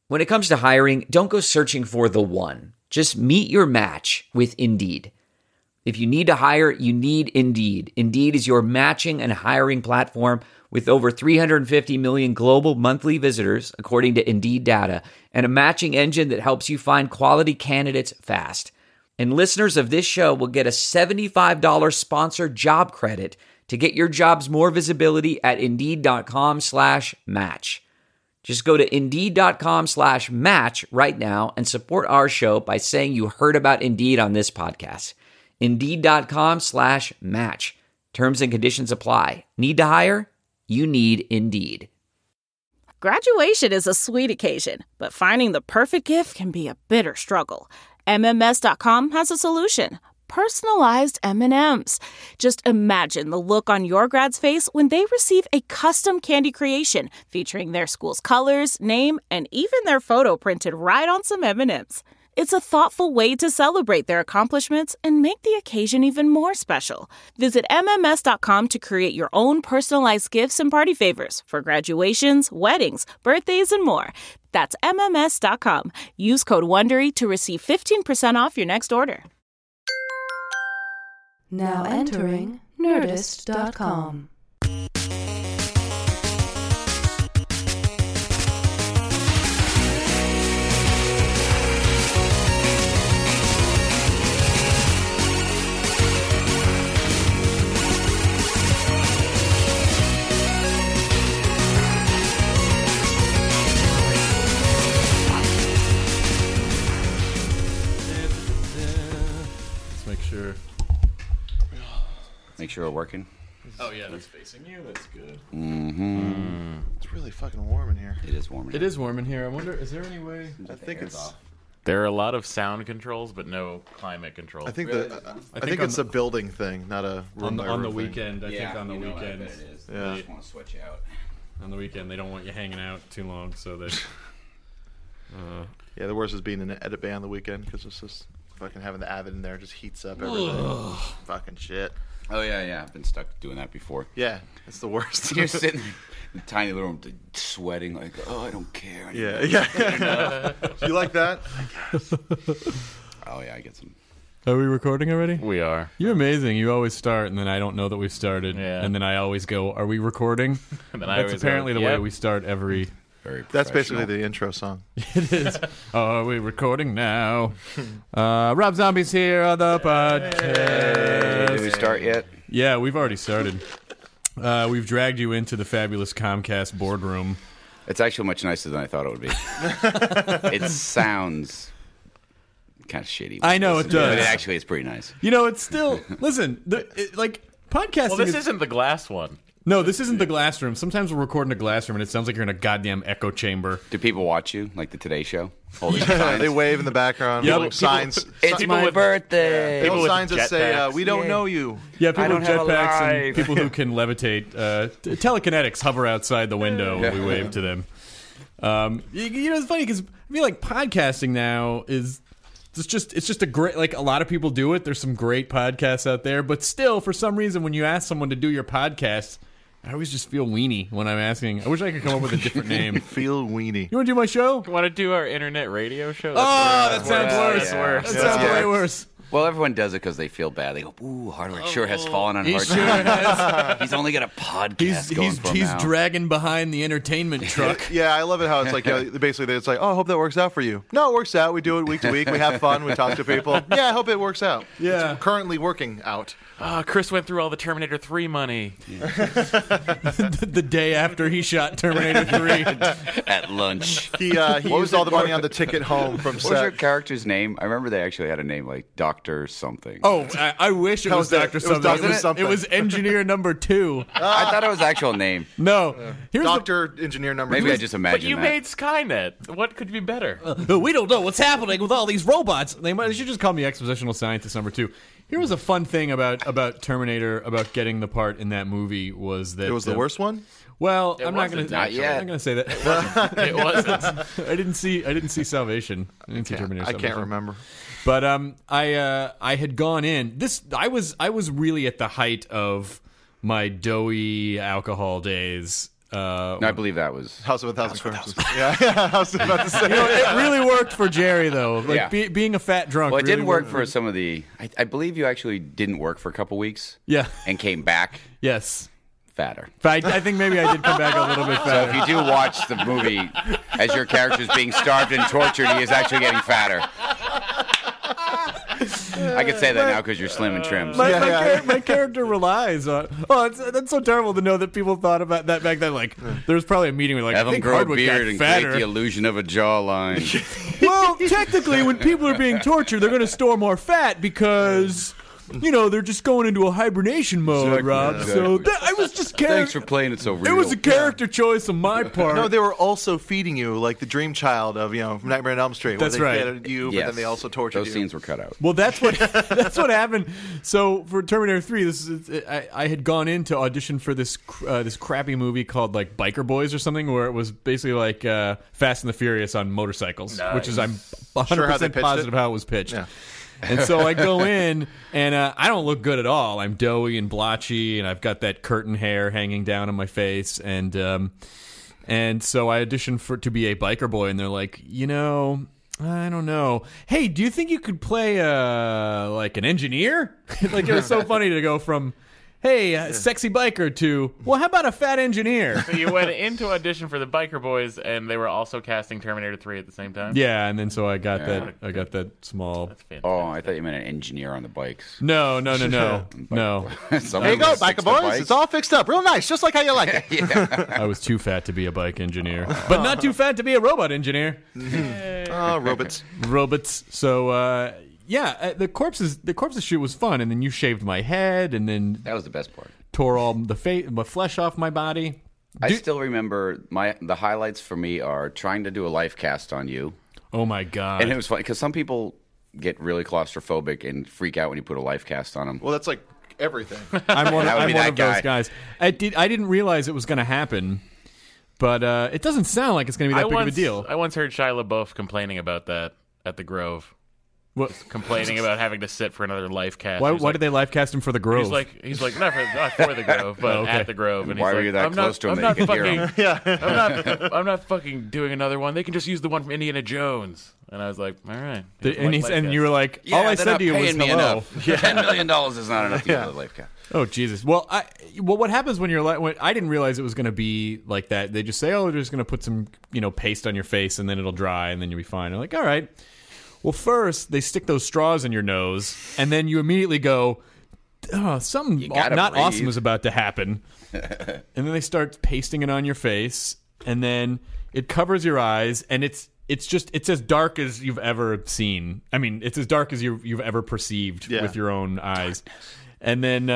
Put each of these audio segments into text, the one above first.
When it comes to hiring, don't go searching for the one. Just meet your match with Indeed. If you need to hire, you need Indeed. Indeed is your matching and hiring platform with over 350 million global monthly visitors, according to Indeed data, and a matching engine that helps you find quality candidates fast. And listeners of this show will get a $75 sponsored job credit to get your jobs more visibility at Indeed.com/match. Just go to Indeed.com/match right now and support our show by saying you heard about Indeed on this podcast. Indeed.com/match. Terms and conditions apply. Need to hire? You need Indeed. Graduation is a sweet occasion, but finding the perfect gift can be a bitter struggle. MMS.com has a solution. Personalized M&Ms. Just imagine the look on your grad's face when they receive a custom candy creation featuring their school's colors, name, and even their photo printed right on some M&Ms. It's a thoughtful way to celebrate their accomplishments and make the occasion even more special. Visit MMS.com to create your own personalized gifts and party favors for graduations, weddings, birthdays, and more. That's MMS.com. Use code WONDERY to receive 15% off your next order. Now entering Nerdist.com. Make sure we're working. Oh yeah, that's facing you. That's good. Mm-hmm. It's really fucking warm in here. It is warm in here. It is warm in here. I wonder, is there any way? I think it's. There are a lot of sound controls, but no climate control. I think Really? I think it's a building thing, not a room On the thing. weekend, I think on the weekend. I bet it is. Yeah. They just want to switch out. On the weekend, they don't want you hanging out too long, so that. Yeah, the worst is being in an edit bay on the weekend because it's just fucking having the Avid in there just heats up everything. Fucking shit. Oh yeah. I've been stuck doing that before. Yeah, it's the worst. You're sitting in a tiny little room, sweating like, oh, I don't care anymore. Yeah. You like that? Oh yeah, I get some. Are we recording already? We are. You're amazing. You always start, and then I don't know that we've started, Yeah. and then I always go, "Are we recording?" And then I That's always apparently go, the way "Yep." we start every. Very That's professional. basically the intro song. It is. Are we recording now? Rob Zombie's here on the podcast. Did we start yet? Yeah, we've already started. We've dragged you into the fabulous Comcast boardroom. It's actually much nicer than I thought it would be. It sounds kind of shitty. I know it does. But it actually is pretty nice. You know, it's still. Listen, podcasting. Well, this is, isn't the glass one. No, this isn't the glass room. Sometimes we'll record in a glass room, and it sounds like you're in a goddamn echo chamber. Do people watch you like the Today Show? Holding signs? They wave in the background. Yeah, little people- signs. It's People my with- birthday. People Little with signs that say, jetpacks. "We don't know you." Yeah, people I with don't have a jetpacks and life. people who can levitate. Telekinetics hover outside the window when we wave to them. You know, it's funny because I feel like podcasting now is it's just a great, like, a lot of people do it. There's some great podcasts out there, but still, for some reason, when you ask someone to do your podcast, I always just feel weenie when I'm asking. I wish I could come up with a different name. Feel weenie. You want to do my show? You want to do our internet radio show? That sounds worse. Yeah. That sounds way worse. Well, everyone does it because they feel bad. They go, "Ooh, Hardwick sure has fallen on He hard sure times. has. He's only got a podcast going for him He's now." dragging behind the entertainment truck. Yeah, I love it how it's like, basically, it's like, oh, I hope that works out for you. No, it works out. We do it week to week. We have fun. We talk to people. Yeah, I hope it works out. Yeah. It's currently working out. Chris went through all the Terminator 3 money. The day after he shot Terminator 3. At lunch. He used all the money on the ticket home from What was your set. character's name? I remember they actually had a name like Dr. something. Oh, I wish it was was it? Dr. It was Something. Dr. Something. It was engineer number 2. I thought it was actual name. No. Here's Doctor Engineer number Maybe two. I just But imagined you that. made Skynet. What could be better? we don't know what's happening with all these robots. They should just call me expositional scientist number 2. Here was a fun thing about Terminator, about getting the part in that movie was that It was the worst one? Well, It I'm not wasn't, going not yet. to say that. It wasn't. I didn't see Salvation. I didn't see Terminator. I can't Salvation. remember. But I had gone in. I was really at the height of my doughy alcohol days No, I believe that was House of a Thousand Corpses. Yeah, I was about to say. It really worked for Jerry, though. Like Yeah. being a fat drunk. Well, it really didn't work worked for some of the. I believe you actually didn't work for a couple weeks. Yeah. And came back Yes. fatter. But I think maybe I did come back a little bit So fatter. if you do watch the movie as your character's being starved and tortured, he is actually getting fatter. I could say that now because you're slim and trim. My character relies on. Oh, that's so terrible to know that people thought about that back then. Like, there was probably a meeting where, like, Have I him think grow a Hardwick got beard and fatter. create the illusion of a jawline. Well, technically, when people are being tortured, they're going to store more fat because, you know, they're just going into a hibernation mode, Exactly, Rob. So exactly. I was just Thanks for playing it so real. It was a character choice on my part. No, they were also feeding you like the dream child of from Nightmare on Elm Street. That's where right. they fed you, but Yes. then they also tortured Those you. scenes were cut out. Well, that's what happened. So for Terminator 3, I had gone in to audition for this crappy movie called like Biker Boys or something, where it was basically like Fast and the Furious on motorcycles, which is I'm 100% Sure how they pitched positive it? how it was pitched. Yeah. And so I go in, and I don't look good at all. I'm doughy and blotchy, and I've got that curtain hair hanging down on my face, and so I auditioned to be a biker boy, and they're like, I don't know. Hey, do you think you could play like an engineer? Like, it was so funny to go from, hey, sexy biker to, well, how about a fat engineer? So you went into audition for the Biker Boys, and they were also casting Terminator 3 at the same time? Yeah, and then so I got that small. That's fantastic. Oh, I thought you meant an engineer on the bikes. No. Someone There you go, was Biker fixed the Boys. bikes. It's all fixed up, real nice, just like how you like it. I was too fat to be a bike engineer, but not too fat to be a robot engineer. Oh, robots. Robots. So the corpses shoot was fun, and then you shaved my head, and then That was the best part. tore all the flesh off my body. I still remember the highlights for me are trying to do a life cast on you. Oh my god! And it was funny because some people get really claustrophobic and freak out when you put a life cast on them. Well, that's like everything. I'm one That would be that of those guy. guys. I didn't realize it was going to happen, but it doesn't sound like it's going to be that big of a deal. I once heard Shia LaBeouf complaining about that at the Grove. What? Complaining about having to sit for another life cast. Why did they live cast him for the Grove? He's like not for the Grove, but okay. at the Grove. And Why he's were like, you that I'm close to him I'm that you not could hear fucking, him? I'm not fucking doing another one. They can just use the one from Indiana Jones. And I was like, all right. and you were like, Yeah, all I they're said not to you was paying me hello. enough. $10 million is not enough to get a life cast. Oh Jesus! Well, what happens when when I didn't realize it was going to be like that. They just say, "Oh, they're just going to put some paste on your face, and then it'll dry, and then you'll be fine." I'm like, "All right." Well, first they stick those straws in your nose, and then you immediately go, "Oh, something gotta not breathe. awesome is about to happen." And then they start pasting it on your face, and then it covers your eyes, and it's as dark as you've ever seen. I mean, it's as dark as you've ever perceived with your own eyes. And then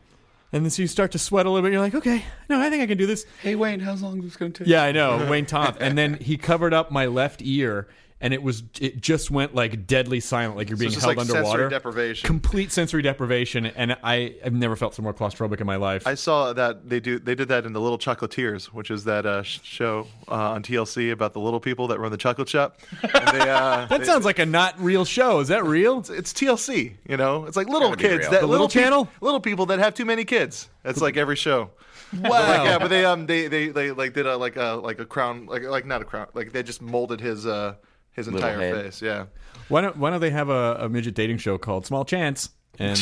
so you start to sweat a little bit. You're like, okay, no, I think I can do this. Hey, Wayne, how long is this going to take? Yeah, I know, Wayne Toth. And then he covered up my left ear, and it just went like deadly silent, like you're being it's just held like underwater. sensory deprivation. Complete sensory deprivation, and I've never felt so more claustrophobic in my life. I saw that they did that in The Little Chocolatiers, which is that show on TLC about the little people that run the chocolate shop. And they, that sounds like a not real show. Is that real? it's TLC, it's like little Gotta be kids real. that The little channel? little people that have too many kids. That's like every show. Wow. Yeah, but they like did a crown, like not a crown, like they just molded his entire head. face. Yeah. Why don't they have a midget dating show called Small Chance, and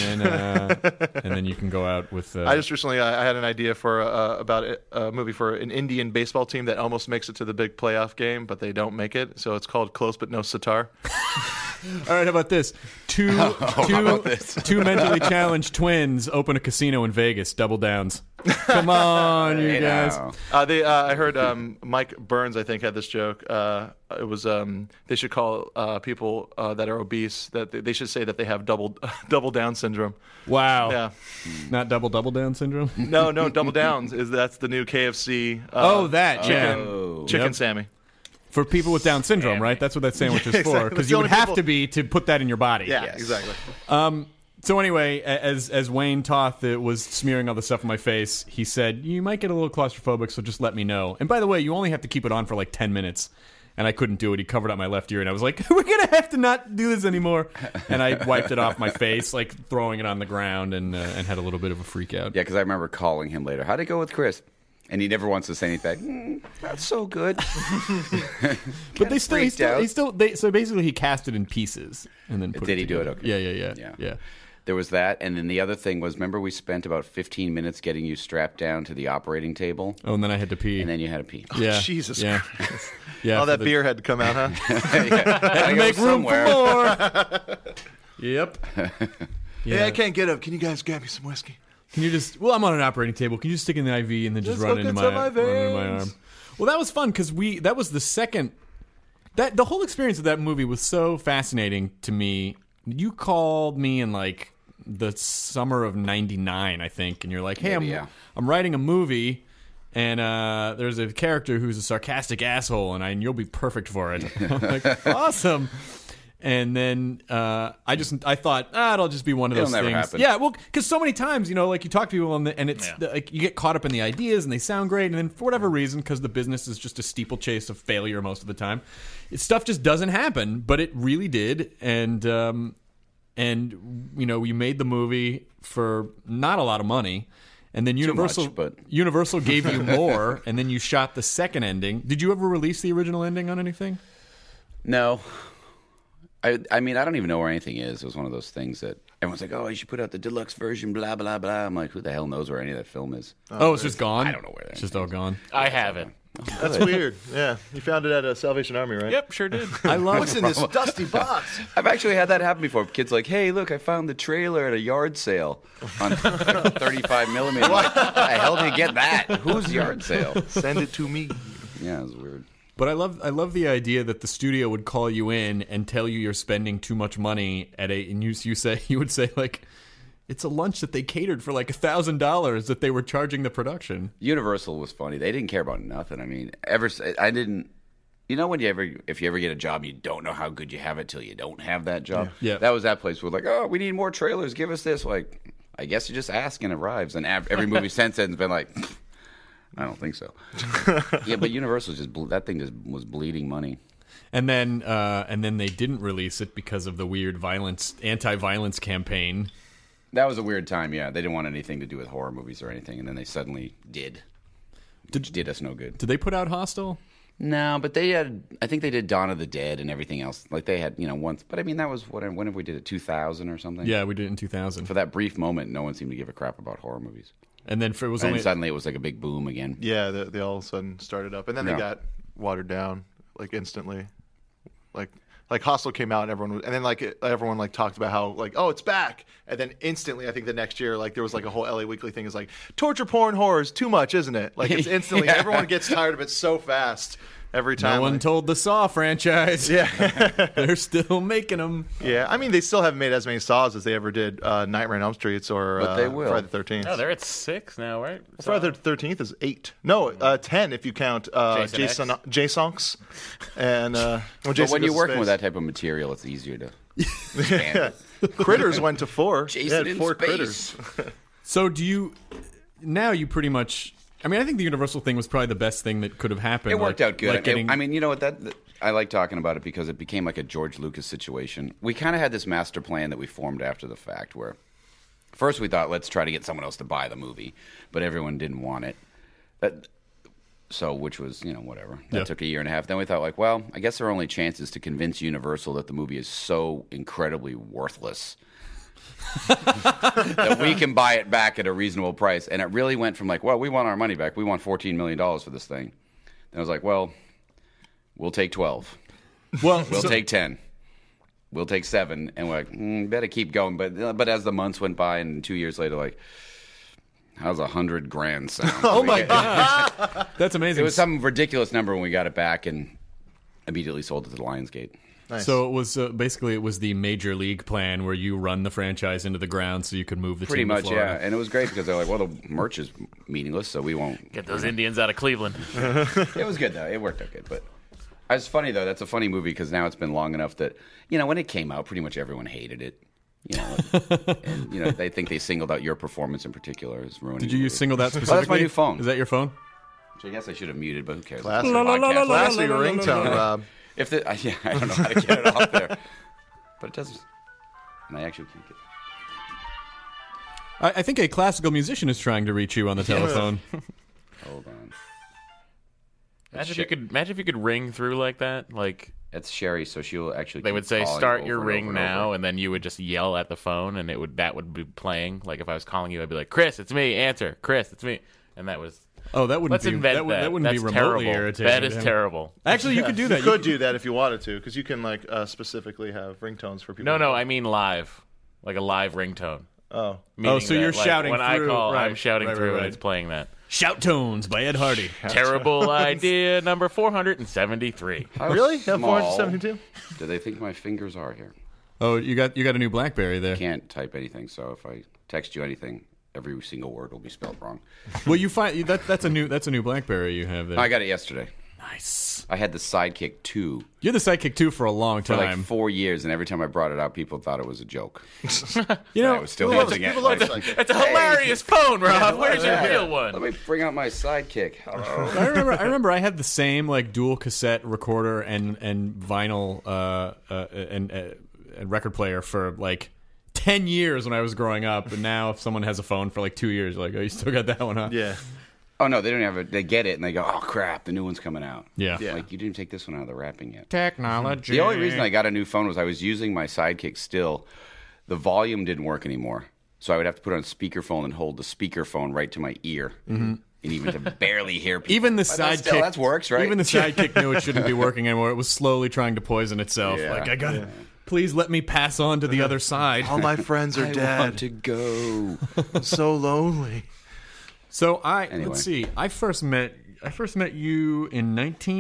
then you can go out with. I just recently I had an idea for about a movie for an Indian baseball team that almost makes it to the big playoff game, but they don't make it. So it's called Close But No Sitar. All right, how about this? Two mentally challenged twins open a casino in Vegas. Double downs. Come on, you guys. I heard Mike Burns, I think, had this joke. It was they should call people that are obese that they should say that they have double Down syndrome. Wow. Yeah. Not double down syndrome. No, double downs that's the new KFC. Yeah. Chicken Yep. Sammy. For people with Down syndrome, right? That's what that sandwich is for. exactly. Because That's you the would only have people- to be to put that in your body. Yeah, Yes. exactly. So anyway, as Wayne Toth was smearing all the stuff on my face, he said, "You might get a little claustrophobic, so just let me know. And by the way, you only have to keep it on for like 10 minutes." And I couldn't do it. He covered up my left ear, and I was like, "We're gonna have to not do this anymore." And I wiped it off my face, like throwing it on the ground, and had a little bit of a freak out. Yeah, because I remember calling him later. How'd it go with Chris? And he never wants to say anything. That's so good. But so basically he cast it in pieces and then put Did it he do it? together. Okay. Yeah. There was that, and then the other thing was, remember we spent about 15 minutes getting you strapped down to the operating table, Oh, and then I had to pee. and then you had to pee. yeah. Jesus Yeah. Yeah. All for that the- beer had to come out, huh? Gotta Make go room somewhere. for more. Yep. Yeah, I can't get up. Can you guys grab me some whiskey? Can you just? Well, I'm on an operating table. Can you just stick in the IV and then just Just run hook into it my to my run into my veins. arm? Well, that was fun because that was the second. That the whole experience of that movie was so fascinating to me. You called me in like the summer of '99, I think, and you're like, "Hey, Maybe, I'm yeah. I'm writing a movie." And there's a character who's a sarcastic asshole, and you'll be perfect for it. I'm like, awesome. And then I thought, it'll just be one of It'll those never things. happen. Yeah, well, because so many times, like you talk to people and it's like you get caught up in the ideas and they sound great, and then for whatever reason, because the business is just a steeplechase of failure most of the time, stuff just doesn't happen. But it really did, and you made the movie for not a lot of money. And then Universal, much, but- Universal gave you more, and then you shot the second ending. Did you ever release the original ending on anything? No. I mean, I don't even know where anything is. It was one of those things that everyone's like, oh, you should put out the deluxe version, blah, blah, blah. I'm like, who the hell knows where any of that film is? Oh, it's just gone? I don't know where that It's just is. all gone. I have it. That's weird. Yeah, you found it at a Salvation Army, right? Yep, sure did. I love What's in this dusty box? I've actually had that happen before. Kids like, hey, look, I found the trailer at a yard sale on 35 millimeter. Like, how the hell did you get that? Whose yard sale? Send it to me. Yeah, it was weird. But I love the idea that the studio would call you in and tell you you're spending too much money and you would say like it's a lunch that they catered for like $1,000 that they were charging the production. Universal was funny. They didn't care about nothing. I mean, I didn't. You know, if you ever get a job, you don't know how good you have it till you don't have that job. Yeah. That was that place where like, oh, we need more trailers. Give us this. Like, I guess you just ask and it arrives. And every movie since then has been like, I don't think so. Yeah, but Universal that thing just was bleeding money. And then they didn't release it because of the weird anti-violence campaign. That was a weird time. Yeah, they didn't want anything to do with horror movies or anything, and then they suddenly did. Which did us no good. Did they put out Hostel? No, but they had. I think they did Dawn of the Dead and everything else. Like they had, once. But I mean, that was whenever we did it, 2000 or something. Yeah, we did it in 2000. For that brief moment, no one seemed to give a crap about horror movies. And then And suddenly it was like a big boom again. Yeah, they all of a sudden started up, and then they Yeah. got watered down like instantly. Like Hostel came out, and everyone talked about how oh, it's back, and then instantly I think the next year there was a whole LA Weekly thing is like torture porn horror is too much, isn't it? Like it's instantly Yeah. everyone gets tired of it so fast every time. no one told the Saw franchise. Yeah. They're still making them. Yeah, I mean they still haven't made as many Saws as they ever did Nightmare on Elm Street or But they will. Friday the 13th. No, they're at 6 now, right? Friday the 13th is 8. No, 10 if you count Jason X. J-Sonks. And But when you're working with that type of material, it's easier to expand it. Critters went to 4. Jason They had in 4 space. critters. So you pretty much. I mean, I think the Universal thing was probably the best thing that could have happened. It worked out good. Getting, I mean, you know what? That I like talking about it because it became like a George Lucas situation. We kind of had this master plan that we formed after the fact where first we thought, let's try to get someone else to buy the movie, but everyone didn't want it. Which was, whatever. That Yeah. took a year and a half. Then we thought, well, I guess our only chance is to convince Universal that the movie is so incredibly worthless that we can buy it back at a reasonable price. And it really went from we want our money back. We want $14 million for this thing. And I was like, well, we'll take 12. well, We'll take 10. We'll take 7. And we're like, better keep going. But as the months went by and 2 years later, how's $100,000 sound? oh my god, that's amazing. It was some ridiculous number when we got it back and immediately sold it to the Lionsgate. Nice. So it was basically it was the major league plan where you run the franchise into the ground so you could move the Pretty team much, to Florida. yeah. And it was great because they're like, well, the merch is meaningless, so we won't. Get those Indians out of Cleveland. It was good, though. It worked out good. But it's funny, though. That's a funny movie because now it's been long enough that, when it came out, pretty much everyone hated it. And, they think they singled out your performance in particular as ruining Did you the use movie. single that Oh, specifically? that's my new phone. Is that your phone? Which I guess I should have muted, but who cares? Classic. It's a podcast. Classic ringtone, Rob. I don't know how to get it off there. But it doesn't. And I actually can't get it. I think a classical musician is trying to reach you on the telephone. Hold on. Imagine if you could ring through like that. Like That's Sherry, so she'll actually. they would keep say, calling "Start over your and ring over and now," over. and then you would just yell at the phone, and that would be playing. Like if I was calling you, I'd be like, "Chris, it's me. Answer, Chris, it's me," and that was. Oh, that wouldn't Let's be invent that, would, that wouldn't That's be remotely terrible. irritating. That is terrible. Actually, you could do that. You could do that if you wanted to, because you can like specifically have ringtones for people. No, I mean live, like a live ringtone. Oh, Meaning so you're that, like, shouting when through, I call, right, I'm shouting right, through, right. and it's playing that. Shout Tones by Ed Hardy. Terrible idea number 473. How really? You have small 472? do they think my fingers are here? Oh, you got a new BlackBerry there. Can't type anything, so if I text you anything, every single word will be spelled wrong. Well, you find that's a new BlackBerry you have there. I got it yesterday. Nice. I had the Sidekick 2 You're the Sidekick 2 for a long for time. like 4 years, and every time I brought it out, people thought it was a joke. You know, I was still People using it. love Like, Sidekick. It's a hilarious phone, Rob. Where's your real let one? me bring out my Sidekick. Hello. I remember I had the same like dual cassette recorder and vinyl and record player for like 10 years when I was growing up, and now if someone has a phone for like 2 years, you're like, oh, you still got that one, huh? Yeah. Oh no, they don't have it. They get it and they go, "Oh crap, the new one's coming out." Yeah. Yeah. Like you didn't take this one out of the wrapping yet. Technology. The only reason I got a new phone was I was using my Sidekick still. The volume didn't work anymore, so I would have to put it on speakerphone and hold the speakerphone right to my ear, and even to barely hear people. Even the But that's Sidekick. still, that works, right? Even the Sidekick knew it shouldn't be working anymore. It was slowly trying to poison itself. Yeah. Like, I got to please let me pass on to the other side. All my friends are I dead. want to go. I'm so lonely. So Anyway. let's see. I first met you in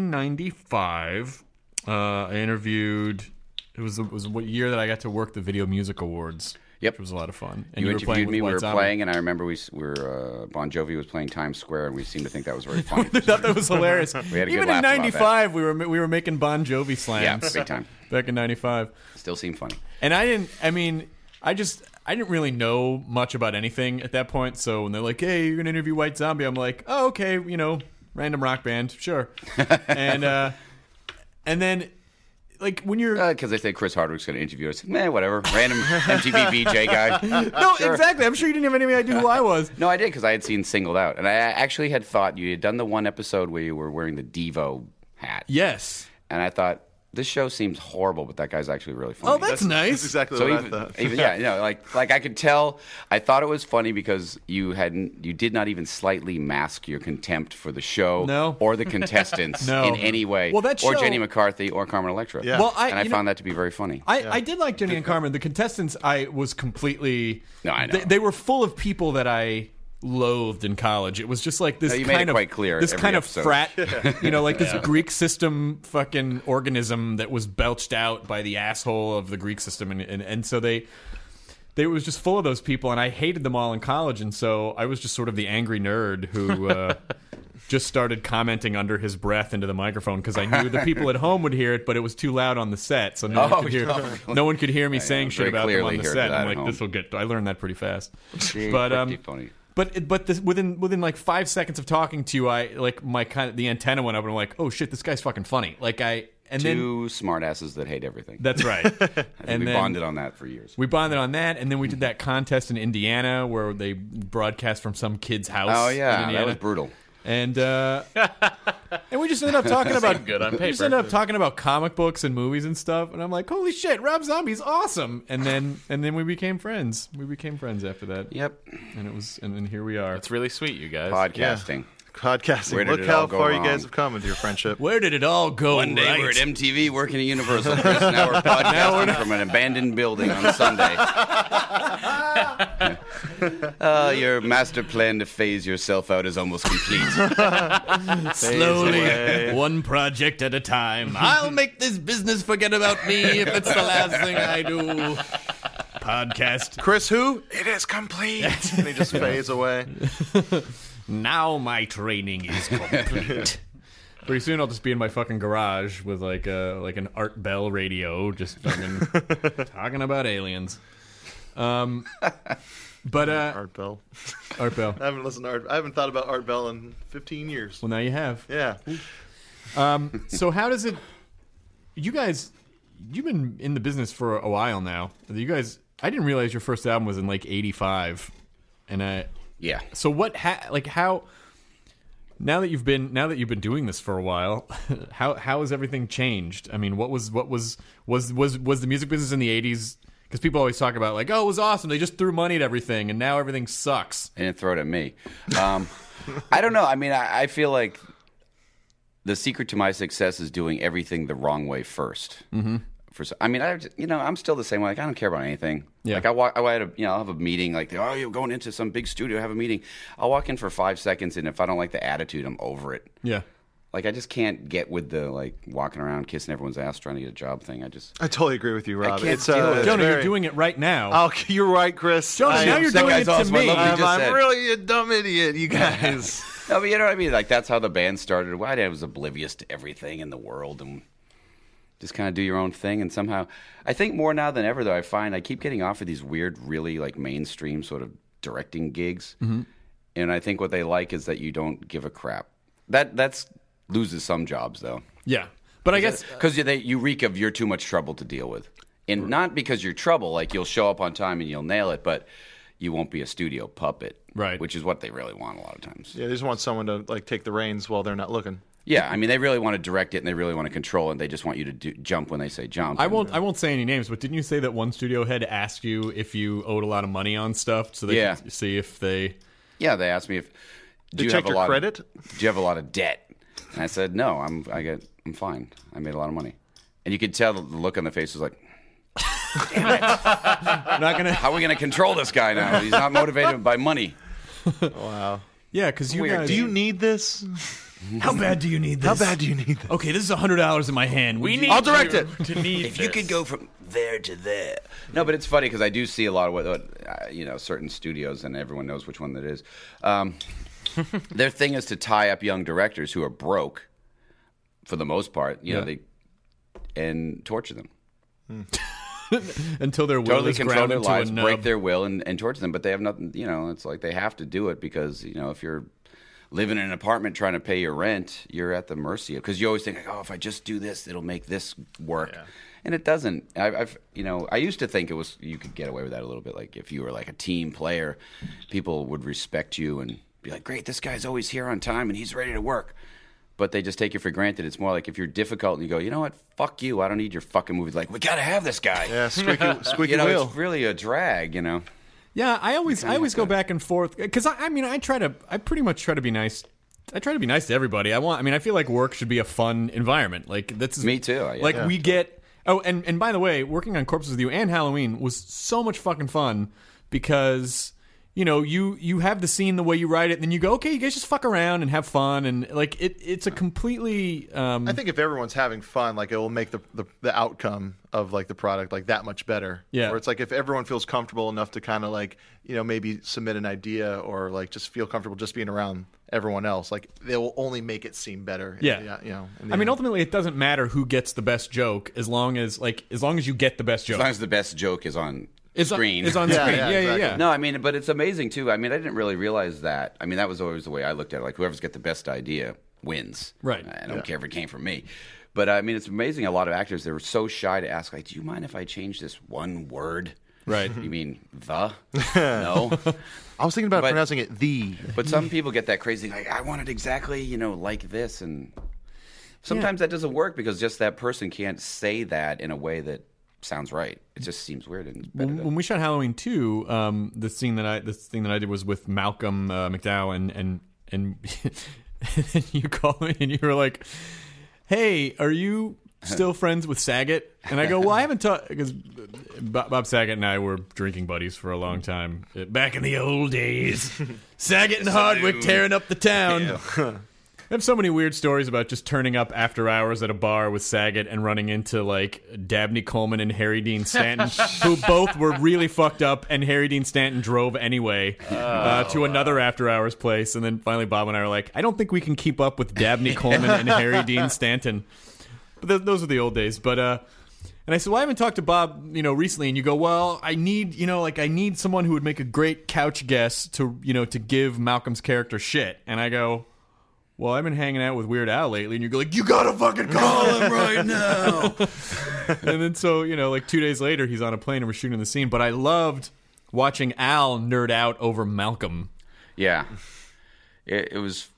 1995. I interviewed. It was what year that I got to work the Video Music Awards. Yep. Which was a lot of fun. And You were playing interviewed with me. We White were Zombie. playing, and I remember we were Bon Jovi was playing Times Square, and we seemed to think that was very funny. I thought that was hilarious. had a good Even in laugh about that. '95, we were making Bon Jovi Yeah, slams. big time. Back in '95. Still seemed funny. And I didn't really know much about anything at that point. So when they're like, "Hey, you're gonna interview White Zombie," I'm like, "Oh, okay, random rock band, sure." and then, like when you're Because they say Chris Hardwick's going to interview us. Whatever. Random MTV VJ guy. no, exactly. I'm sure you didn't have any idea who I was. No, I did because I had seen Singled Out. And I actually had thought you had done the one episode where you were wearing the Devo hat. Yes. And I thought, this show seems horrible, but that guy's actually really funny. Oh, that's nice. That's exactly so what I thought. even like I could tell. I thought it was funny because you did not even slightly mask your contempt for the show, No. or the contestants No. in any way, Well, that or show- Jenny McCarthy or Carmen Electra. Yeah. Well, and I you know- found that to be very funny. I did like Jenny and Carmen. The contestants, I was completely. No, I know. They were full of people that I loathed in college. It was just like this No, you made kind it of quite clear this every kind of episode. frat, like this Greek system fucking organism that was belched out by the asshole of the Greek system, and so they was just full of those people, and I hated them all in college, and so I was just sort of the angry nerd who. Just started commenting under his breath into the microphone because I knew the people at home would hear it, but it was too loud on the set, so no one could hear me saying shit very about them on clearly the heard set. that I'm at like, this home. will get. I learned that pretty fast. Pretty funny. But within like 5 seconds of talking to you, I like the antenna went up, and I'm like, oh shit, this guy's fucking funny. Then Two smartasses that hate everything. that's right. and we then bonded on that for years. We bonded on that, and then we did that contest in Indiana where they broadcast from some kid's house. Oh in yeah, Indiana. that was brutal. And we just ended up talking about good on we just paper. ended up talking about comic books and movies and stuff. And I'm like, holy shit, Rob Zombie's awesome. And then we became friends. We became friends after that. Yep. And then here we are. It's really sweet, you guys. Podcasting. Podcasting. Where did Look it how all go far you wrong? guys have come into your friendship. Where did it all go? One day right? we're at MTV working at Universal. Chris. Now we're podcasting from an abandoned building on Sunday. Your master plan to phase yourself out is almost complete. Slowly, one project at a time. I'll make this business forget about me if it's the last thing I do. Podcast. Chris, who? It is complete. And he just fades away. Now my training is complete. Pretty soon I'll just be in my fucking garage with like an Art Bell radio, just fucking talking about aliens. But Art Bell. Art Bell. I haven't listened to Art. I haven't thought about Art Bell in 15 years. Well, now you have. Yeah. So how does it? You guys, you've been in the business for a while now. You guys, I didn't realize your first album was in like '85, and Yeah. So what? How? Now that you've been doing this for a while, how has everything changed? I mean, what was the music business in the 80s? Because people always talk about like, oh, it was awesome. They just threw money at everything, and now everything sucks. They didn't throw it at me. I don't know. I mean, I feel like the secret to my success is doing everything the wrong way first. Mm-hmm. I'm still the same way. Like, I don't care about anything. Yeah. Like, I'll have a meeting. Like, oh, you're going into some big studio, have a meeting. I'll walk in for 5 seconds, and if I don't like the attitude, I'm over it. Yeah. Like, I just can't get with the, like, walking around kissing everyone's ass trying to get a job thing. I totally agree with you, Rob. I can't deal with it. Jonah, you're doing it right now. Oh, you're right, Chris. Jonah, now you're doing it to me. I'm really a dumb idiot, you guys. No, but you know what I mean? Like, that's how the band started. Why I was oblivious to everything in the world and just kind of do your own thing. And somehow, I think more now than ever, though, I find I keep getting offered these weird, really, like, mainstream sort of directing gigs. Mm-hmm. And I think what they like is that you don't give a crap. That's loses some jobs, though. Yeah. But I guess... Because you reek of you're too much trouble to deal with. And not because you're trouble, like, you'll show up on time and you'll nail it, but you won't be a studio puppet. Right. Which is what they really want a lot of times. Yeah, they just want someone to, like, take the reins while they're not looking. Yeah, I mean, they really want to direct it and they really want to control it. And they just want you to jump when they say jump. I won't say any names, but didn't you say that one studio head asked you if you owed a lot of money on stuff so they could see if they... Yeah, they asked me if... Do you have your credit? Do you have a lot of debt? And I said, no, I'm fine. I made a lot of money. And you could tell the look on the face was like, damn it. How are we going to control this guy now? He's not motivated by money. Wow. Yeah, because you guys... Do you need this? How bad do you need this? How bad do you need this? Okay, this is $100 in my hand. I'll direct it. If you could go from there to there. No, but it's funny because I do see a lot of what certain studios, and everyone knows which one that is. Their thing is to tie up young directors who are broke, for the most part. And torture them until their will totally is control their ground lives, into a break nub. their will, and torture them. But they have nothing. It's like they have to do it because if you're living in an apartment trying to pay your rent, you're at the mercy of, because you always think, like, oh, if I just do this, it'll make this work. Yeah. And it doesn't. I used to think it was, you could get away with that a little bit. Like if you were like a team player, people would respect you and be like, great, this guy's always here on time and he's ready to work. But they just take you for granted. It's more like if you're difficult and you go, you know what, fuck you, I don't need your fucking movie. Like, we got to have this guy. Yeah, squeaky wheel. It's really a drag, Yeah, I always go back and forth because I pretty much try to be nice. I try to be nice to everybody. I feel like work should be a fun environment. Like that's me too. We get. Oh, and by the way, working on Corpses with You and Halloween was so much fucking fun because you have the scene the way you write it, and then you go, okay, you guys just fuck around and have fun, and like it's a completely. I think if everyone's having fun, like it will make the outcome of like the product like that much better. Yeah. Where it's like if everyone feels comfortable enough to kind of like maybe submit an idea or like just feel comfortable just being around everyone else, like they will only make it seem better. Yeah. Ultimately, it doesn't matter who gets the best joke as long as you get the best joke. As long as the best joke is on. Screen. Is on screen. Yeah, exactly. yeah. No, but it's amazing too. I didn't really realize that. That was always the way I looked at it. Like whoever's got the best idea wins. Right. I don't care if it came from me. But it's amazing. A lot of actors, they were so shy to ask, like, do you mind if I change this one word? Right. You mean the? No. I was thinking about pronouncing it the. But some people get that crazy, like, I want it exactly, like this. And sometimes that doesn't work because just that person can't say that in a way that sounds right. It just seems weird. And when we shot Halloween 2, the thing that I did was with Malcolm McDowell, and you called me and you were like, "Hey, are you still friends with Saget?" And I go, "Well, I haven't talked," because Bob Saget and I were drinking buddies for a long time back in the old days. Saget and Hardwick tearing up the town. Yeah. I have so many weird stories about just turning up after hours at a bar with Saget and running into like Dabney Coleman and Harry Dean Stanton, who both were really fucked up, and Harry Dean Stanton drove anyway to another after hours place. And then finally Bob and I were like, I don't think we can keep up with Dabney Coleman and Harry Dean Stanton. But those are the old days. But and I said, well, I haven't talked to Bob, recently. And you go, well, I need someone who would make a great couch guest to give Malcolm's character shit. And I go, well, I've been hanging out with Weird Al lately, and you go like, you gotta fucking call him right now. And then so, 2 days later, he's on a plane and we're shooting the scene. But I loved watching Al nerd out over Malcolm. Yeah. It was,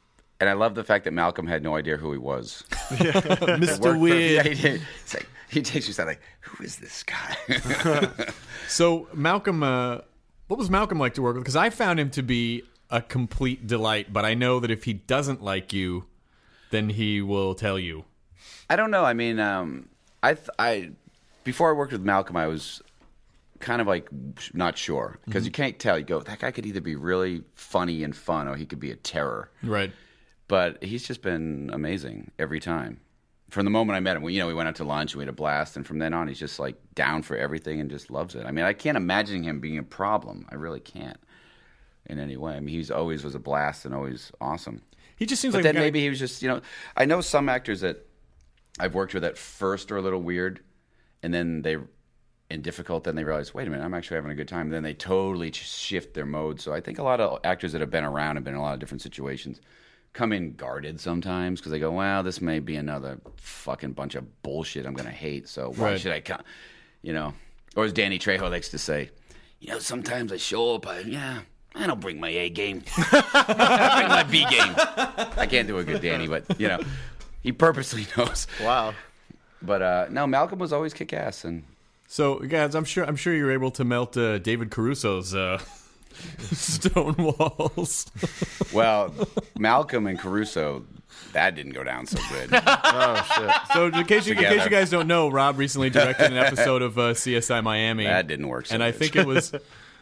And I love the fact that Malcolm had no idea who he was. Mr. Weird. It's like, he takes you like, who is this guy? So Malcolm, what was Malcolm like to work with? Because I found him to be a complete delight, but I know that if he doesn't like you, then he will tell you. I don't know. I mean, I before I worked with Malcolm, I was kind of like not sure because you can't tell. You go, that guy could either be really funny and fun, or he could be a terror. Right. But he's just been amazing every time. From the moment I met him, we went out to lunch, we had a blast, and from then on, he's just like down for everything and just loves it. I mean, I can't imagine him being a problem. I really can't in any way. I mean, he's always was a blast and always awesome. He just seems But like then maybe he was just, I know some actors that I've worked with at first are a little weird, and then difficult, then they realize, wait a minute, I'm actually having a good time. And then they totally shift their mode. So I think a lot of actors that have been around and been in a lot of different situations come in guarded sometimes because they go, well, this may be another fucking bunch of bullshit I'm going to hate, so why should I come? Or as Danny Trejo likes to say, sometimes I show up, I don't bring my A game. I bring my B game. I can't do a good Danny, but, he purposely knows. Wow. But, no, Malcolm was always kick-ass. And so, guys, I'm sure you're able to melt David Caruso's stone walls. Well, Malcolm and Caruso, that didn't go down so good. Oh shit. So in case you guys don't know, Rob recently directed an episode of CSI Miami. That didn't work so and good.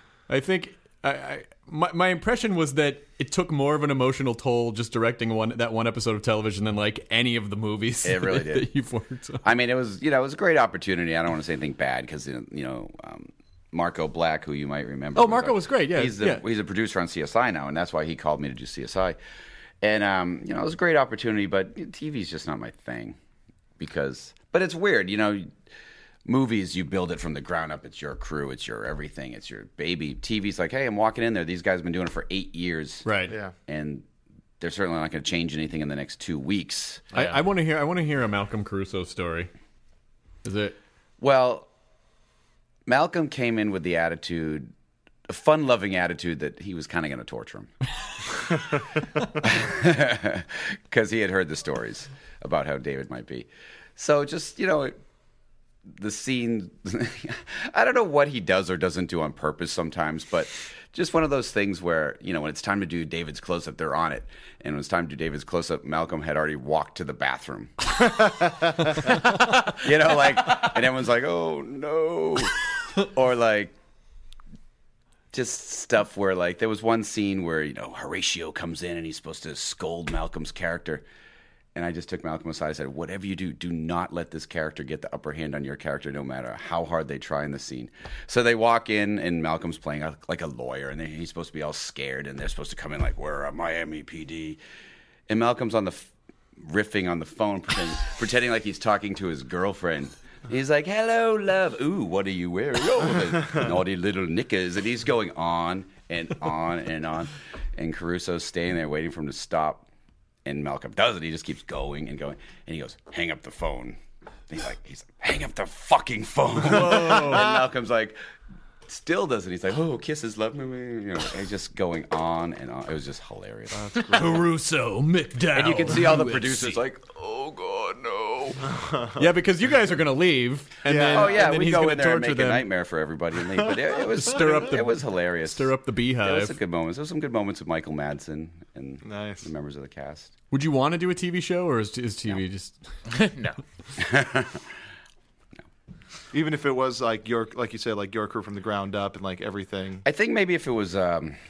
My impression was that it took more of an emotional toll just directing that one episode of television than like any of the movies it really did. that you've worked on. I mean, it was a great opportunity. I don't want to say anything bad because Marco Black, who you might remember. Oh, Marco was great. Yeah, he's a producer on CSI now, and that's why he called me to do CSI. And it was a great opportunity, but TV's just not my thing. But it's weird, movies, you build it from the ground up. It's your crew. It's your everything. It's your baby. TV's like, hey, I'm walking in there. These guys have been doing it for 8 years. Right. Yeah. And they're certainly not going to change anything in the next 2 weeks. I want to hear a Malcolm Caruso story. Is it? Well, Malcolm came in with the attitude, a fun-loving attitude that he was kind of going to torture him. Because he had heard the stories about how David might be. So just, the scene, I don't know what he does or doesn't do on purpose sometimes, but just one of those things where, when it's time to do David's close-up, they're on it. And when it's time to do David's close-up, Malcolm had already walked to the bathroom. And everyone's like, oh, no. Or, just stuff where, there was one scene where, Horatio comes in and he's supposed to scold Malcolm's character. And I just took Malcolm aside and said, whatever you do not let this character get the upper hand on your character, no matter how hard they try in the scene. So they walk in, and Malcolm's playing like a lawyer, and he's supposed to be all scared, and they're supposed to come in like, we're a Miami PD. And Malcolm's on the riffing on the phone, pretending like he's talking to his girlfriend. He's like, hello, love. Ooh, what are you wearing? Oh, the naughty little knickers. And he's going on and on and on. And Caruso's staying there waiting for him to stop. And Malcolm does it. He just keeps going and going. And he goes, hang up the phone. And he's like, hang up the fucking phone. And Malcolm's like, still doesn't. He's like, oh, kisses, love me. He's just going on and on. It was just hilarious. Caruso, McDowell. And you can see all the producers like, oh, God, no. Yeah, because you guys are going to leave. And then we he's go going in to there and torture make a them. nightmare for everybody and leave. But it was it was hilarious. Stir up the beehive. There was some good moments. There was some good moments with Michael Madsen and Nice. the members of the cast. Would you want to do a TV show, or is TV just... No. Even if it was like you said, like your crew from the ground up and like everything. I think maybe if it was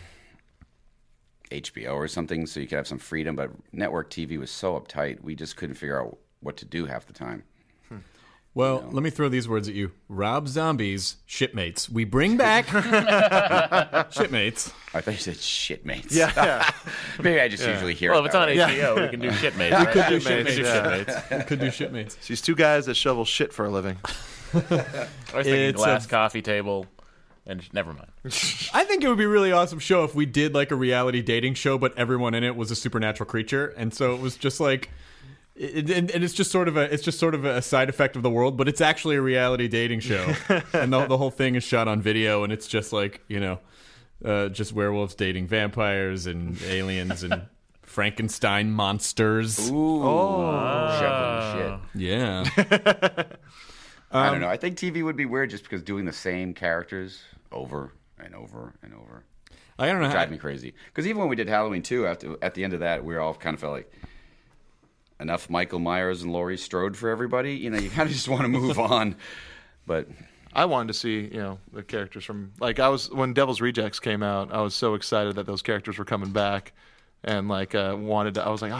HBO or something, so you could have some freedom. But network TV was so uptight, we just couldn't figure out what to do half the time. Well, let me throw these words at you. Rob Zombie's Shipmates. We bring back Shipmates. I thought you said shitmates. Yeah. Maybe I just usually hear Well, it if it's that on way. HBO, we can do shitmates. We Right? could do Shipmates, Shipmates. yeah. We could do Shipmates. So these two guys that shovel shit for a living. I was thinking It's glass a- coffee table, and never mind. I think it would be a really awesome show if we did like a reality dating show, but everyone in it was a supernatural creature, and so it was just like, and it's just sort of a side effect of the world, but it's actually a reality dating show, and the whole thing is shot on video, and it's just like just werewolves dating vampires and aliens and Frankenstein monsters. Ooh. Shit. Yeah. I don't know. I think TV would be weird just because doing the same characters over and over and over. I don't know how. Drive me crazy. Because even when we did Halloween 2, at the end of that, we all kind of felt like enough Michael Myers and Laurie Strode for everybody. You know, you kind of just want to move on. But I wanted to see, the characters from when Devil's Rejects came out, I was so excited that those characters were coming back, and I wanted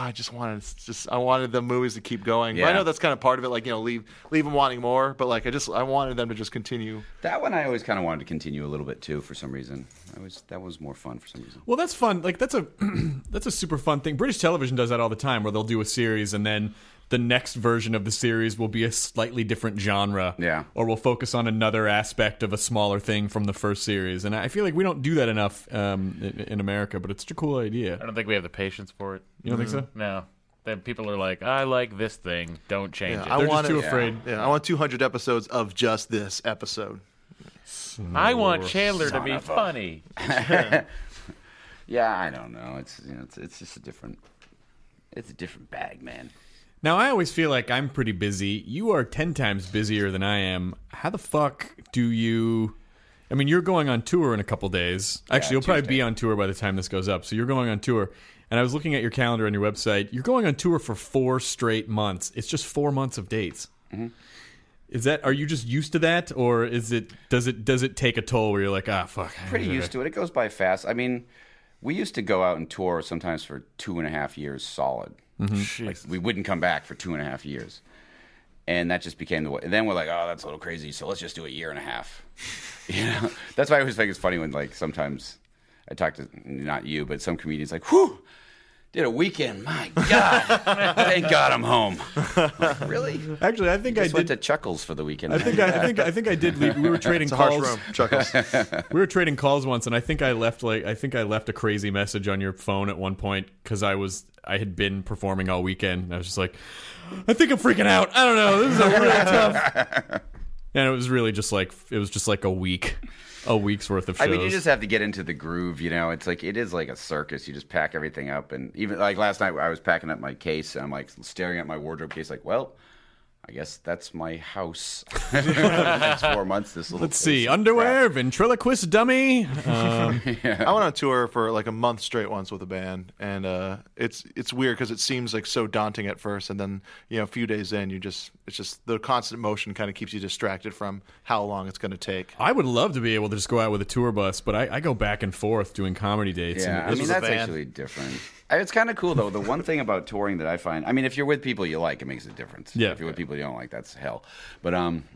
the movies to keep going. Yeah. But I know that's kind of part of it, leave them wanting more, but I wanted them to just continue. that one I always kind of wanted to continue a little bit too for some reason. That was more fun for some reason. Well, that's fun. That's a super fun thing. British television does that all the time, where they'll do a series and then the next version of the series will be a slightly different genre. Yeah. Or we'll focus on another aspect of a smaller thing from the first series. And I feel like we don't do that enough in America, but it's such a cool idea. I don't think we have the patience for it. You don't think so? No. Then people are like, I like this thing. Don't change it. They're just too afraid. Yeah, I want 200 episodes of just this episode. I want Chandler to be funny. Yeah, I don't know. It's just a different bag, man. Now, I always feel like I'm pretty busy. You are 10 times busier than I am. How the fuck do you... I mean, you're going on tour in a couple days. Actually, you'll probably Tuesday. be on tour by the time this goes up. So you're going on tour. And I was looking at your calendar on your website. You're going on tour for 4 straight months. It's just 4 months of dates. Mm-hmm. Are you just used to that? Or does it take a toll where you're like, fuck. Pretty used to it. It goes by fast. I mean, we used to go out and tour sometimes for 2.5 years solid. Mm-hmm. Like, we wouldn't come back for 2.5 years. And that just became the way. And then we're like, oh, that's a little crazy, so let's just do a year and a half. That's why I always think it's funny when, sometimes I talk to, not you, but some comedians like, whew, did a weekend. My God. Thank God I'm home. Like, really? Actually, I think I Just went to did. Chuckles for the weekend. I think I did leave. We were trading It's a harsh calls. room, Chuckles. We were trading calls once, and I think I left a crazy message on your phone at one point because I had been performing all weekend, and I was just like, I think I'm freaking out. I don't know. This is really tough. And it was really just like a week's worth of shows. I mean, you just have to get into the groove, It's like, it is like a circus. You just pack everything up. And even like last night, I was packing up my case, and I'm like staring at my wardrobe case, like, well, I guess that's my house for the next 4 months. This little Let's see, underwear, ventriloquist dummy. I went on tour for a month straight once with a band, and it's weird because it seems so daunting at first, and then a few days in, it's just the constant motion kind of keeps you distracted from how long it's going to take. I would love to be able to just go out with a tour bus, but I go back and forth doing comedy dates. Yeah, and I mean, this that's was a band. actually different. It's kind of cool, though. The one thing about touring that I find, I mean, if you're with people you like, it makes a difference. Yeah. If you're with people you don't like, that's hell. But,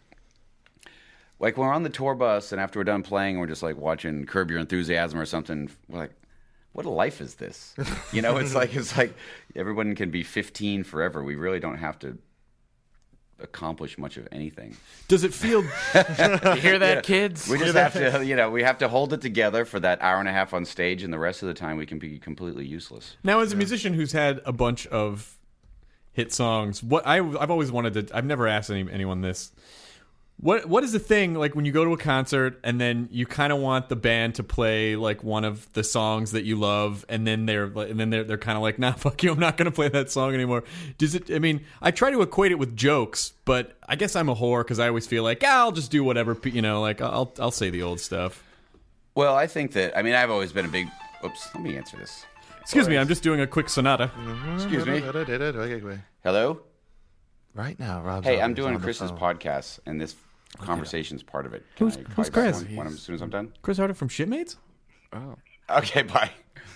when we're on the tour bus and after we're done playing, we're just, watching Curb Your Enthusiasm or something, we're like, what a life is this? It's like everyone can be 15 forever. We really don't have to accomplish much of anything. Does it feel... You hear that, kids? We just have to, we have to hold it together for that hour and a half on stage, and the rest of the time we can be completely useless. Now, as a musician who's had a bunch of hit songs, I've always wanted to... I've never asked anyone this. What is the thing, when you go to a concert and then you kind of want the band to play one of the songs that you love, and then they're kind of like, nah, fuck you, I'm not going to play that song anymore. I mean, I try to equate it with jokes, but I guess I'm a whore because I always feel like, I'll just do whatever, I'll say the old stuff. Well, I think that, I've always been a big... Oops, let me answer this. Excuse me, I'm just doing a quick sonata. Excuse me. Hello? Right now, Rob. Hey, I'm doing Chris's podcast, and this conversation's part of it. Can Who's I call you back Chris? as soon as I'm done? Chris Harder from Shitmates? Okay, bye.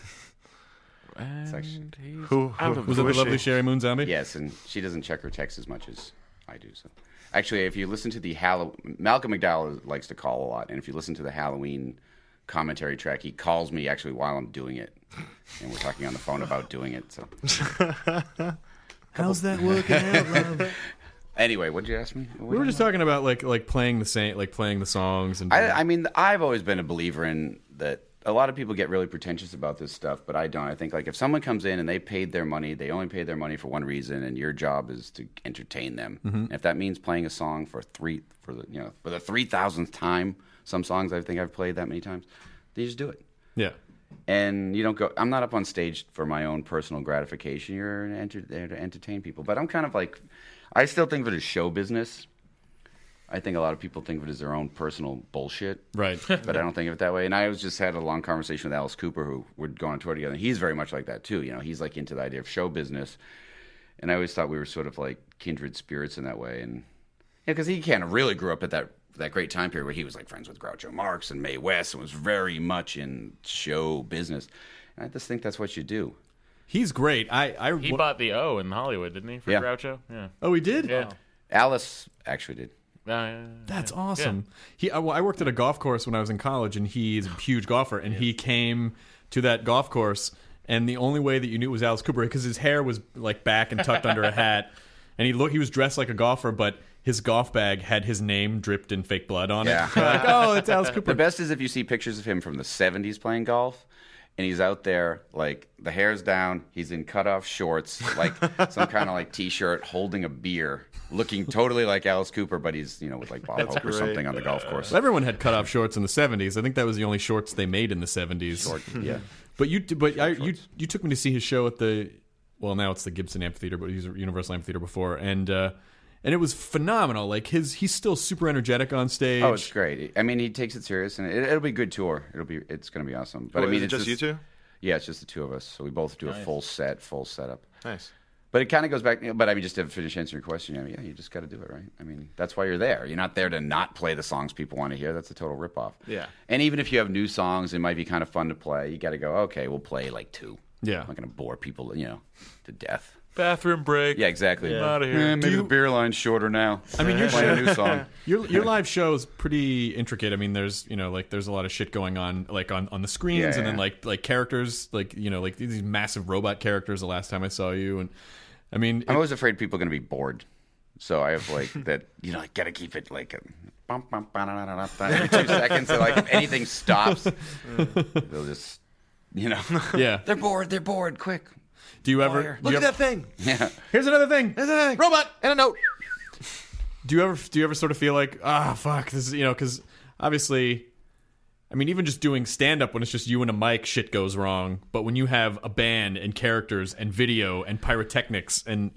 And Section. he's Who out of Was the it the lovely Sherry Moon Zombie? Yes, and she doesn't check her text as much as I do. So, actually, if you listen to the Malcolm McDowell likes to call a lot, and if you listen to the Halloween commentary track, he calls me actually while I'm doing it, and we're talking on the phone about doing it. So, How's that working out, love? anyway, what'd you ask me? We were just talking about playing the songs and I mean, I've always been a believer in that. A lot of people get really pretentious about this stuff, but I don't. I think if someone comes in and they paid their money, they only paid their money for one reason, and your job is to entertain them. Mm-hmm. And if that means playing a song for the 3,000th time, some songs I think I've played that many times, they just do it. yeah. And you don't go. I'm not up on stage for my own personal gratification. You're there to entertain people. But I'm kind of like, I still think of it as show business. I think a lot of people think of it as their own personal bullshit. Right. But I don't think of it that way. And I just had a long conversation with Alice Cooper, who would go on tour together. And he's very much like that too. You know, he's like into the idea of show business. And I always thought we were sort of like kindred spirits in that way. And because he kind of really grew up at that great time period where he was like friends with Groucho Marx and Mae West and was very much in show business. And I just think that's what you do. He's great. He bought the O in Hollywood, didn't he, for Yeah. Groucho? Yeah. Oh, he did? Yeah. Alice actually did. That's awesome. I worked at a golf course when I was in college, and he's a huge golfer, and he came to that golf course, and the only way that you knew it was Alice Cooper, because his hair was like back and tucked under a hat, and he was dressed like a golfer, but his golf bag had his name dripped in fake blood on it. Yeah. Like, oh, it's Alice Cooper. The best is if you see pictures of him from the 70s playing golf, and he's out there, like, the hair's down, he's in cutoff shorts, like some kind of like T-shirt, holding a beer, looking totally like Alice Cooper, but he's, with like Bob Hope or great. something on the golf course. Everyone had cutoff shorts in the 70s. I think that was the only shorts they made in the 70s. Yeah. But you took me to see his show at now it's the Gibson Amphitheater, but he was at Universal Amphitheater before, and it was phenomenal. Like he's still super energetic on stage. Oh, it's great. I mean, he takes it serious, and it'll be a good tour. It's going to be awesome. But I mean, is it it's just you two? Yeah, it's just the two of us. So we both do a full setup. Nice. But it kind of goes back. But I mean, just to finish answering your question, I mean, yeah, you just got to do it, right? I mean, that's why you're there. You're not there to not play the songs people want to hear. That's a total ripoff. Yeah. And even if you have new songs, it might be kind of fun to play. You got to go. Okay, we'll play like two. Yeah. I'm not going to bore people, to death. Bathroom break. Yeah, exactly. I'm out of here. Maybe the beer line's shorter now. I mean, playing a new song. Your live show is pretty intricate. I mean, there's there's a lot of shit going on, like on the screens, and then like characters, like these massive robot characters. The last time I saw you, and I mean, I'm always afraid people are going to be bored. So I have like that, got to keep it like bump, bump, every 2 seconds. So like if anything stops, they'll just, yeah, they're bored, quick. Do you ever Look at that thing. Yeah. Here's another thing. Robot and a note. Do you ever sort of feel like, fuck, this is, because obviously, I mean, even just doing stand-up when it's just you and a mic, shit goes wrong. But when you have a band and characters and video and pyrotechnics and,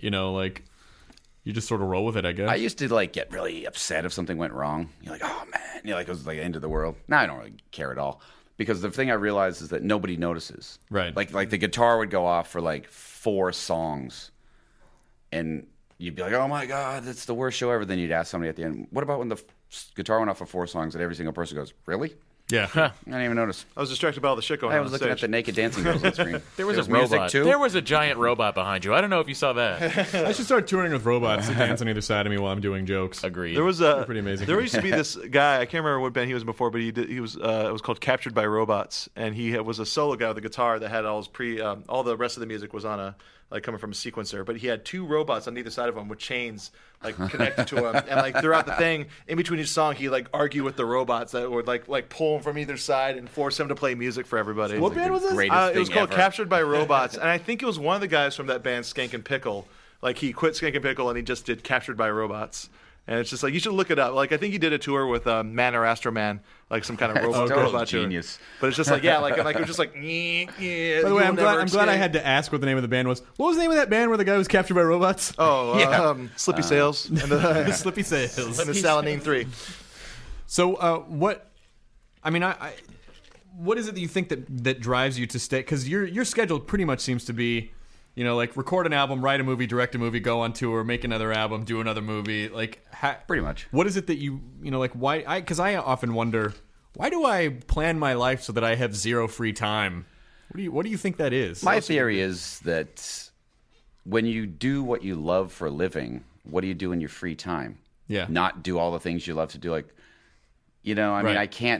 you just sort of roll with it, I guess. I used to like get really upset if something went wrong. You're like, oh man, it was like the end of the world. Now I don't really care at all. Because the thing I realized is that nobody notices. Right. Like the guitar would go off for like 4 songs. And you'd be like, oh my God, that's the worst show ever. Then you'd ask somebody at the end, what about when the guitar went off for 4 songs and every single person goes, really? Yeah. I didn't even notice. I was distracted by all the shit going on. I was looking stage. at the naked dancing girls on screen. There was a music robot. too. There was a giant robot behind you. I don't know if you saw that. I should start touring with robots that dance on either side of me while I'm doing jokes. Agreed. There was pretty amazing. There used to be this guy. I can't remember what band he was in before, but he was. It was called Captured by Robots, and he was a solo guy with a guitar that had all his all the rest of the music was on coming from a sequencer. But he had 2 robots on either side of him with chains connected to him, and throughout the thing, in between each song, he argue with the robots that would like pull him from either side and force him to play music for everybody. What band was this? It was called Captured by Robots, and I think it was one of the guys from that band Skank and Pickle. Like he quit Skank and Pickle and he just did Captured by Robots. And it's just like you should look it up. Like I think he did a tour with Man or Astro Man, like some kind of robot tour. Genius. But it's just like it was just like. Yeah, By the way, I'm glad I had to ask what the name of the band was. What was the name of that band where the guy was captured by robots? Slippy Sails and the Slippy Sails and the Saladin 3. So what? I mean, what is it that you think that drives you to stay? Because your schedule pretty much seems to be, record an album, write a movie, direct a movie, go on tour, make another album, do another movie. Pretty much. What is it that why? Because I often wonder, why do I plan my life so that I have 0 free time? What do you think that is? My theory is that when you do what you love for a living, what do you do in your free time? Yeah. Not do all the things you love to do. Right. I can't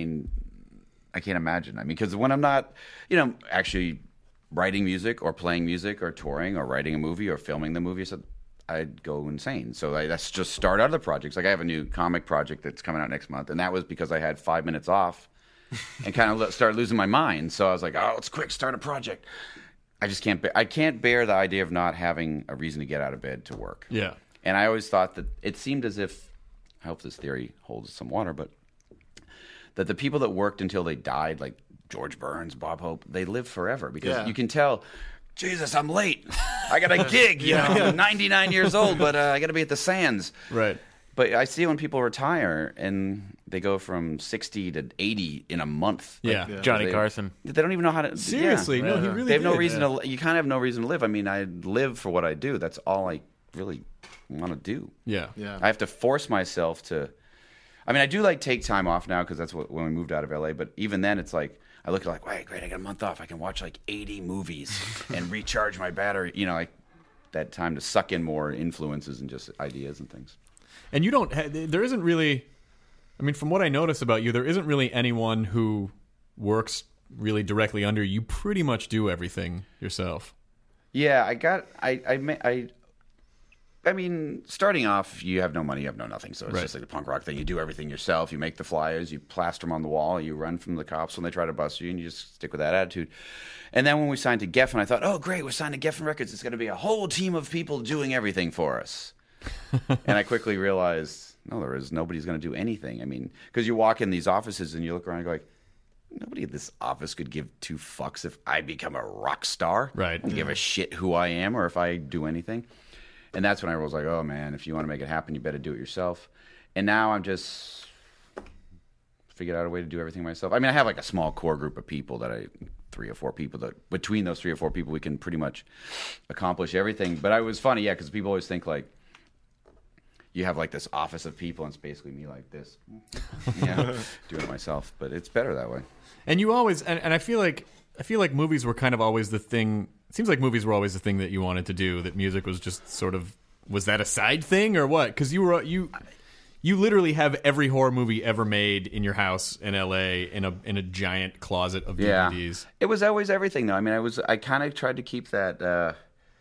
imagine. Because when I'm not, actually writing music or playing music or touring or writing a movie or filming the movie, so I'd go insane. So that's just start other projects. Like I have a new comic project that's coming out next month, and that was because I had 5 minutes off and kind of started losing my mind. So I was like, oh, let's quick start a project. I just can't I can't bear the idea of not having a reason to get out of bed to work. Yeah. And I always thought that it seemed as if, I hope this theory holds some water, but that the people that worked until they died, like George Burns, Bob Hope, they live forever because you can tell, Jesus, I'm late. I got a gig, you know, I'm 99 years old, but I got to be at the Sands. Right. But I see when people retire and they go from 60 to 80 in a month. Yeah. Johnny Carson. They don't even know how to. Seriously, yeah. no, he really They have no did. reason to. You kind of have no reason to live. I mean, I live for what I do. That's all I really want to do. Yeah. Yeah. I have to force myself to. I mean, I do like take time off now because that's what when we moved out of LA. But even then, it's like I look at like, wait, great, I got a month off. I can watch like 80 movies and recharge my battery. You know, like that time to suck in more influences and just ideas and things. And you don't. There isn't really. I mean, from what I notice about you, there isn't really anyone who works really directly under you. You pretty much do everything yourself. Yeah, I mean, starting off, you have no money, you have no nothing. So it's just like the punk rock thing. You do everything yourself. You make the flyers, you plaster them on the wall, you run from the cops when they try to bust you, and you just stick with that attitude. And then when we signed to Geffen, I thought, oh, great, we're signed to Geffen Records. It's going to be a whole team of people doing everything for us. And I quickly realized, no, there is. Nobody's going to do anything. I mean, because you walk in these offices and you look around and go like, nobody in this office could give two fucks if I become a rock star. Right. I don't give a shit who I am or if I do anything. And that's when I was like, oh, man, if you want to make it happen, you better do it yourself. And now I'm just figured out a way to do everything myself. I mean, I have like a small core group of people that 3 or 4 people that between those 3 or 4 people, we can pretty much accomplish everything. But it was funny, because people always think like, you have like this office of people, and it's basically me like this, doing it myself. But it's better that way. And you always, and I feel like movies were kind of always the thing. It seems like movies were always the thing that you wanted to do. That music was just sort of, was that a side thing or what? Because you literally have every horror movie ever made in your house in LA in a giant closet of DVDs. It was always everything though. I mean, I kind of tried to keep that.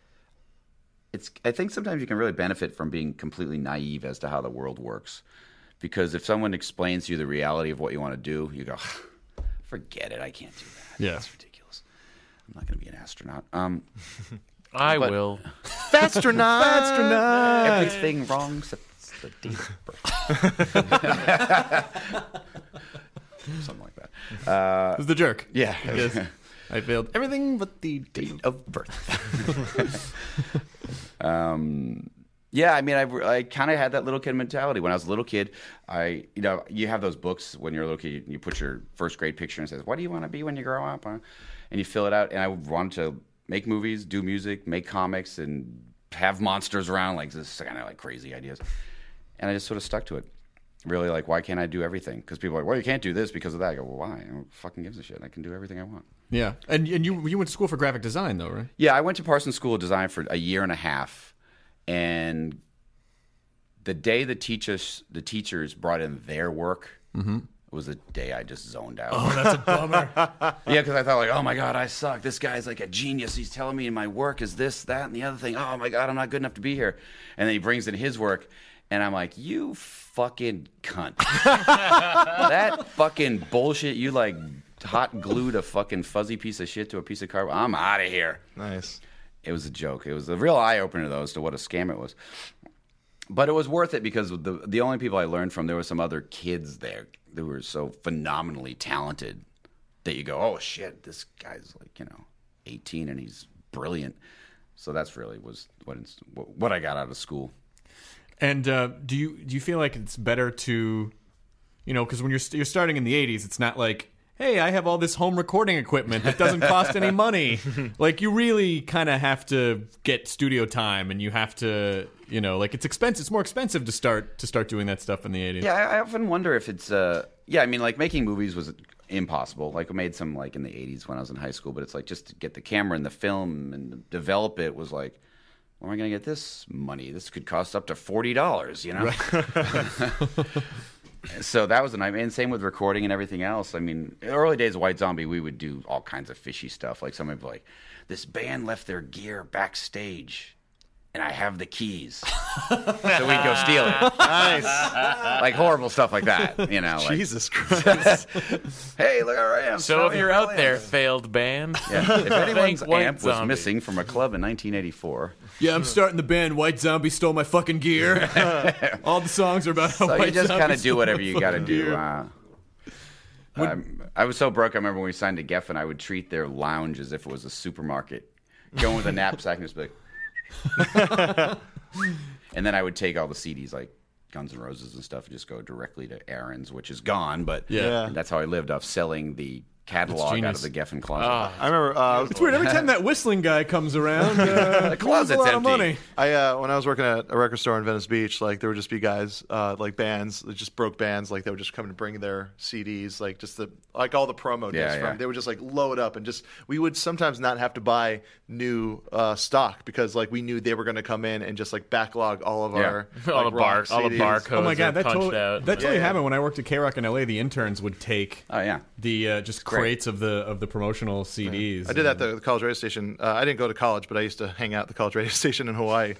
I think sometimes you can really benefit from being completely naive as to how the world works, because if someone explains to you the reality of what you want to do, you go, forget it, I can't do that. Yeah. That's ridiculous. I'm not going to be an astronaut. I will. Astronaut. Everything wrong except the date of birth. Something like that. It was the jerk. Yeah. Yes. I failed everything but the Date of birth. Yeah, I mean, I kind of had that little kid mentality. When I was a little kid, you have those books when you're a little kid, you put your first grade picture and it says, what do you want to be when you grow up? And you fill it out. And I wanted to make movies, do music, make comics, and have monsters around, like this kind of like crazy ideas. And I just sort of stuck to it. Really, like, why can't I do everything? Because people are like, well, you can't do this because of that. I go, well, why? Who fucking gives a shit? I can do everything I want. Yeah, and you went to school for graphic design though, right? Yeah, I went to Parsons School of Design for a year and a half, and the day the teachers brought in their work was the day I just zoned out. Oh, that's a bummer. Yeah, because I thought like, oh my god, I suck. This guy's like a genius. He's telling me my work is this, that, and the other thing. Oh my god, I'm not good enough to be here. And then he brings in his work, and I'm like, you fucking cunt. That fucking bullshit. You like hot glued a fucking fuzzy piece of shit to a piece of cardboard. I'm out of here. Nice. It was a joke. It was a real eye-opener, though, as to what a scam it was. But it was worth it because the only people I learned from, there were some other kids there who were so phenomenally talented that you go, oh, shit, this guy's like, 18 and he's brilliant. So that's really was what I got out of school. And do you feel like it's better to, because when you're starting in the 80s, it's not like, hey, I have all this home recording equipment that doesn't cost any money. Like, you really kind of have to get studio time, and you have to, like, it's expensive. It's more expensive to start doing that stuff in the 80s. Yeah, I often wonder if it's, I mean, like, making movies was impossible. Like, I made some, like, in the 80s when I was in high school, but it's like, just to get the camera and the film and develop it was like, where am I going to get this money? This could cost up to $40, Right. So that was a nightmare. And same with recording and everything else. I mean, in the early days of White Zombie, we would do all kinds of fishy stuff. Like somebody would be like, this band left their gear backstage, and I have the keys. So we'd go steal it. Nice. Like horrible stuff like that, Like, Jesus Christ. hey, look where I am. So if you're out there, failed band, Yeah. If anyone's Thank White amp was Zombie. missing from a club in 1984, Yeah, I'm starting the band. White Zombie stole my fucking gear. All the songs are about how so White you just Zombie kind of do stole whatever my you got to fucking do. gear. I was so broke. I remember when we signed to Geffen, I would treat their lounge as if it was a supermarket. Go in with a knapsack and just be like, and then I would take all the CDs like Guns N' Roses and stuff and just go directly to Aaron's, which is gone. But that's how I lived, off selling the catalog out of the Geffen closet. I remember. It's weird. Every time that whistling guy comes around, the closet's a lot of empty. money. When I was working at a record store in Venice Beach, like there would just be guys, like bands, just broke bands, like they would just come and bring their CDs, like just all the promo discs from. They would just like load up and we would sometimes not have to buy new stock because like we knew they were going to come in and just like backlog all of our all the barcodes. Oh my god, that punched out. totally happened when I worked at K-Rock in LA. The interns would take the just crates of the promotional CDs. I did that at the college radio station. I didn't go to college, but I used to hang out at the college radio station in Hawaii.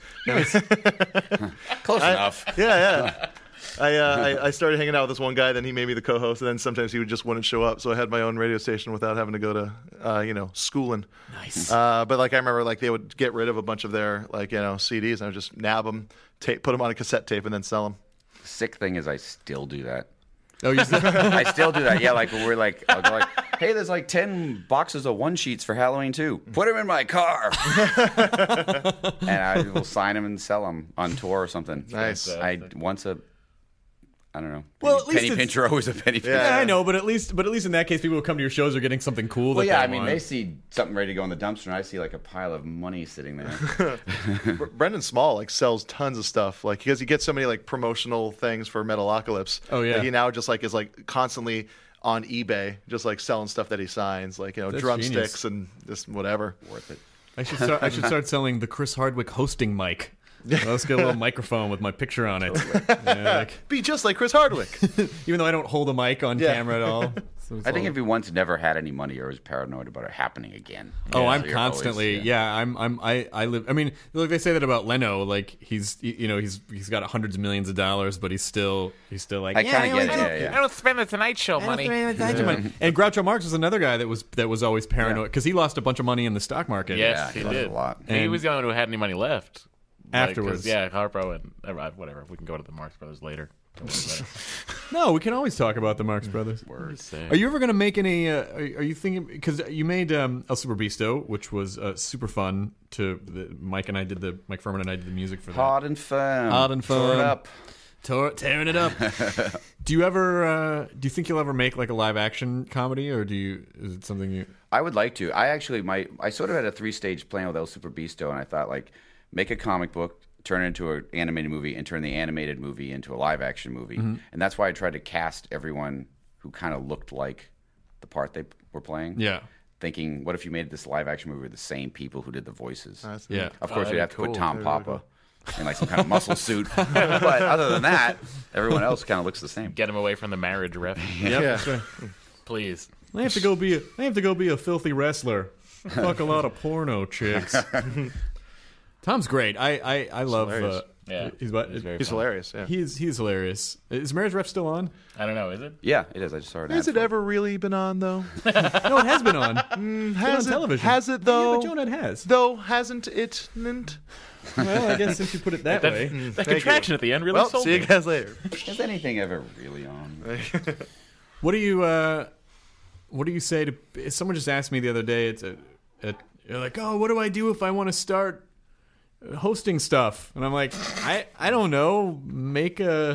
Close enough. Yeah. I started hanging out with this one guy, then he made me the co-host, and then sometimes he wouldn't show up, so I had my own radio station without having to go to schooling. Nice. But like I remember, like they would get rid of a bunch of their CDs, and I would just nab them, put them on a cassette tape, and then sell them. Sick thing is, I still do that. Oh, you still? I still do that. Yeah, like we're like, I'll go like, hey, there's like 10 boxes of one sheets for Halloween too. Put them in my car, and I will sign them and sell them on tour or something. Nice. I don't know. Well, at least penny pincher, always a penny pincher. Yeah, I know, but at least in that case, people who come to your shows are getting something cool. Well, that I mean, want. they see something ready to go in the dumpster, and I see like a pile of money sitting there. Brendan Small like sells tons of stuff, like because he gets so many like promotional things for Metalocalypse. Oh yeah, like, he now just like is like constantly on eBay, just like selling stuff that he signs, like drumsticks and just whatever. Worth it. I should start selling the Chris Hardwick hosting mic. Let's get a little microphone with my picture on it. Be just like Chris Hardwick. Even though I don't hold a mic on camera at all. So I think if you once never had any money or was paranoid about it happening again. Oh, I'm so you're constantly. always, I live. I mean, look, they say that about Leno. Like he's got hundreds of millions of dollars, but he's still like. I kind of get it. I don't spend the Tonight Show money. And Groucho Marx was another guy that was always paranoid because he lost a bunch of money in the stock market. Yes, Yeah, he did. a lot. He was the only one who had any money left. Afterwards. Harpo and whatever. We can go to the Marx Brothers later. No, we can always talk about the Marx Brothers. Are you ever going to make any? Are you thinking because you made El Super Bisto, which was super fun. Mike and I did Mike Furman and I did the music for that. Hard and firm. Tore it up. Tearing it up. Do you think you'll ever make like a live action comedy, or is it something you? I would like to. I sort of had a 3-stage plan with El Super Bisto, and I thought like make a comic book, turn it into an animated movie, and turn the animated movie into a live-action movie. Mm-hmm. And that's why I tried to cast everyone who kind of looked like the part they were playing. Yeah. Thinking, what if you made this live-action movie with the same people who did the voices? Yeah. Of course, you'd have to cool. put Tom Papa in like some kind of muscle suit. But other than that, everyone else kind of looks the same. Get him away from the marriage ref. That's right. Please. I have to go be a filthy wrestler. Fuck a lot of porno chicks. Tom's great. I love. Yeah, he's what? He's hilarious. Yeah, he's hilarious. Is Marriage Ref still on? I don't know. Is it? Yeah, it is. I just saw it. Has it ever really been on though? No, it has been on. Has on television. Has it though? Yeah, but Jonah has. Though hasn't it? Well, I guess since you put it that way. That contraction at the end really Well, sold see you me. guys later. Is anything ever really on? What do you say to? Someone just asked me the other day. You're like, oh, what do I do if I want to start hosting stuff? And I'm like, I don't know. Make a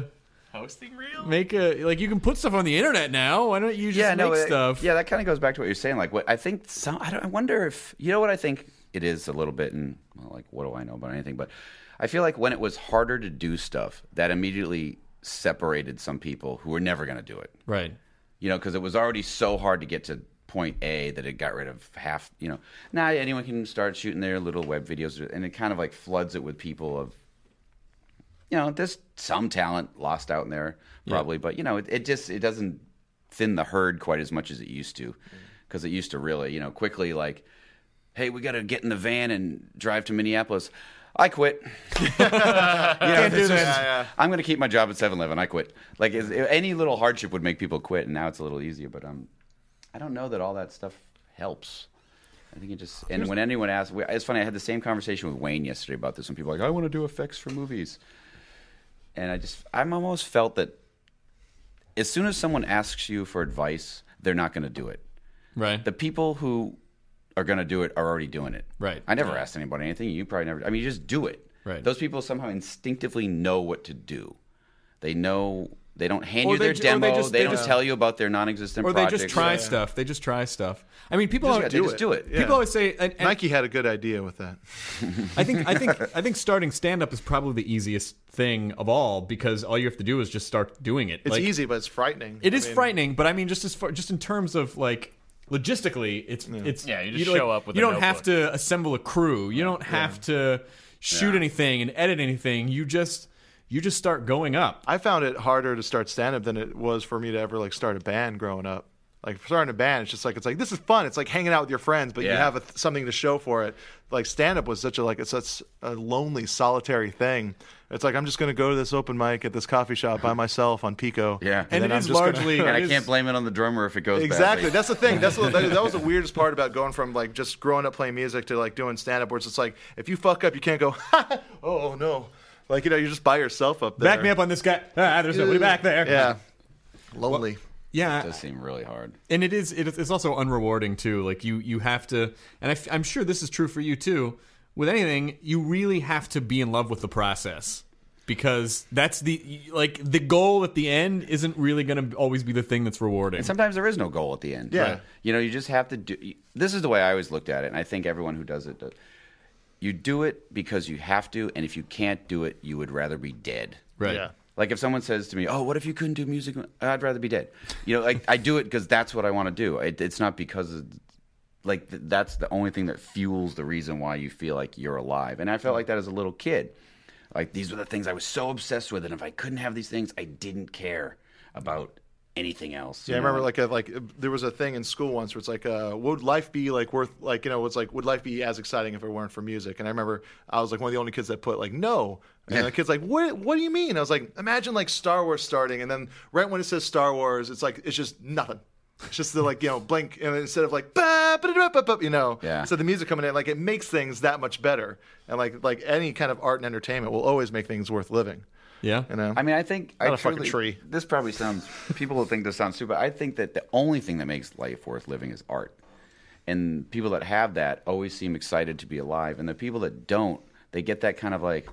like you can put stuff on the internet now. Why don't you just make stuff? Yeah, that kind of goes back to what you're saying. Like, what I think. I wonder if you know what I think it is a little bit. And well, like, what do I know about anything? But I feel like when it was harder to do stuff, that immediately separated some people who were never going to do it. Right. You know, because it was already so hard to get to point A that it got rid of half. You know, now anyone can start shooting their little web videos, and it kind of like floods it with people of. You know, there's some talent lost out in there, probably, but you know, it doesn't thin the herd quite as much as it used to, because it used to really, you know, quickly like, hey, we got to get in the van and drive to Minneapolis. I quit. Can't do that. I'm going to keep my job at 7-Eleven. I quit. Like any little hardship would make people quit, and now it's a little easier. But I don't know that all that stuff helps. I think it just and when anyone asks, it's funny. I had the same conversation with Wayne yesterday about this, and people are like, I want to do effects for movies. And I'm almost felt that as soon as someone asks you for advice, they're not going to do it. Right. The people who are going to do it are already doing it. Right. I never asked anybody anything. You probably never. I mean, you just do it. Right. Those people somehow instinctively know what to do. They know. They don't hand Or you they their ju- or they demo. just- They they don't just- tell you about their non-existent Or projects. they just try stuff. They just try stuff. I mean, people Just- always they just do it. Yeah. People always say, and Nike had a good idea with that. I think starting stand up is probably the easiest thing of all because all you have to do is just start doing it. It's Like, easy, but it's frightening. It is I mean, frightening, but I mean, just in terms of like logistically, it's Yeah, you just like, show up with you a don't have notebook. to assemble a crew. You don't have to shoot anything and edit anything. You just start going up. I found it harder to start stand up than it was for me to ever like start a band growing up. Like starting a band, it's like this is fun. It's like hanging out with your friends, but you Yeah. have something to show for it. Like stand up was such a lonely, solitary thing. It's like I'm just going to go to this open mic at this coffee shop by myself on Pico. Yeah. And then it I'm is just gonna- largely And I it is- can't blame it on the drummer if it goes Exactly. badly. That's the thing. That was the weirdest part about going from like just growing up playing music to like doing stand up, where it's just like if you fuck up, you can't go, oh no, like you're just by yourself up there. Back me up on this guy. There's nobody back there. Yeah, lonely. Yeah. It does seem really hard. And it's also unrewarding too. Like you have to, and I'm sure this is true for you too. With anything, you really have to be in love with the process because that's the goal at the end isn't really going to always be the thing that's rewarding. And sometimes there is no goal at the end. Yeah. Right. You know, you just have to do. This is the way I always looked at it, and I think everyone who does it does. You do it because you have to, and if you can't do it, you would rather be dead. Right. Yeah. Like if someone says to me, "Oh, what if you couldn't do music?" I'd rather be dead. You know, like I do it because that's what I want to do. It's not because of, like that's the only thing that fuels the reason why you feel like you're alive. And I felt like that as a little kid. Like these were the things I was so obsessed with, and if I couldn't have these things, I didn't care about anything else. Yeah, I you know? remember like there was a thing in school once where it's like, would life be like worth like it's like would life be as exciting if it weren't for music? And I remember I was like one of the only kids that put like no, and the kid's like, what do you mean? I was like, imagine like Star Wars starting, and then right when it says Star Wars, it's like it's just nothing. It's just the like blink, and instead of like ba ba da ba ba, Yeah. So the music coming in, like it makes things that much better, and like any kind of art and entertainment will always make things worth living. Yeah. You know. I mean, I think Not I a fucking truly- tree. This probably sounds. People will think this sounds stupid. I think that the only thing that makes life worth living is art, and people that have that always seem excited to be alive, and the people that don't, they get that kind of like.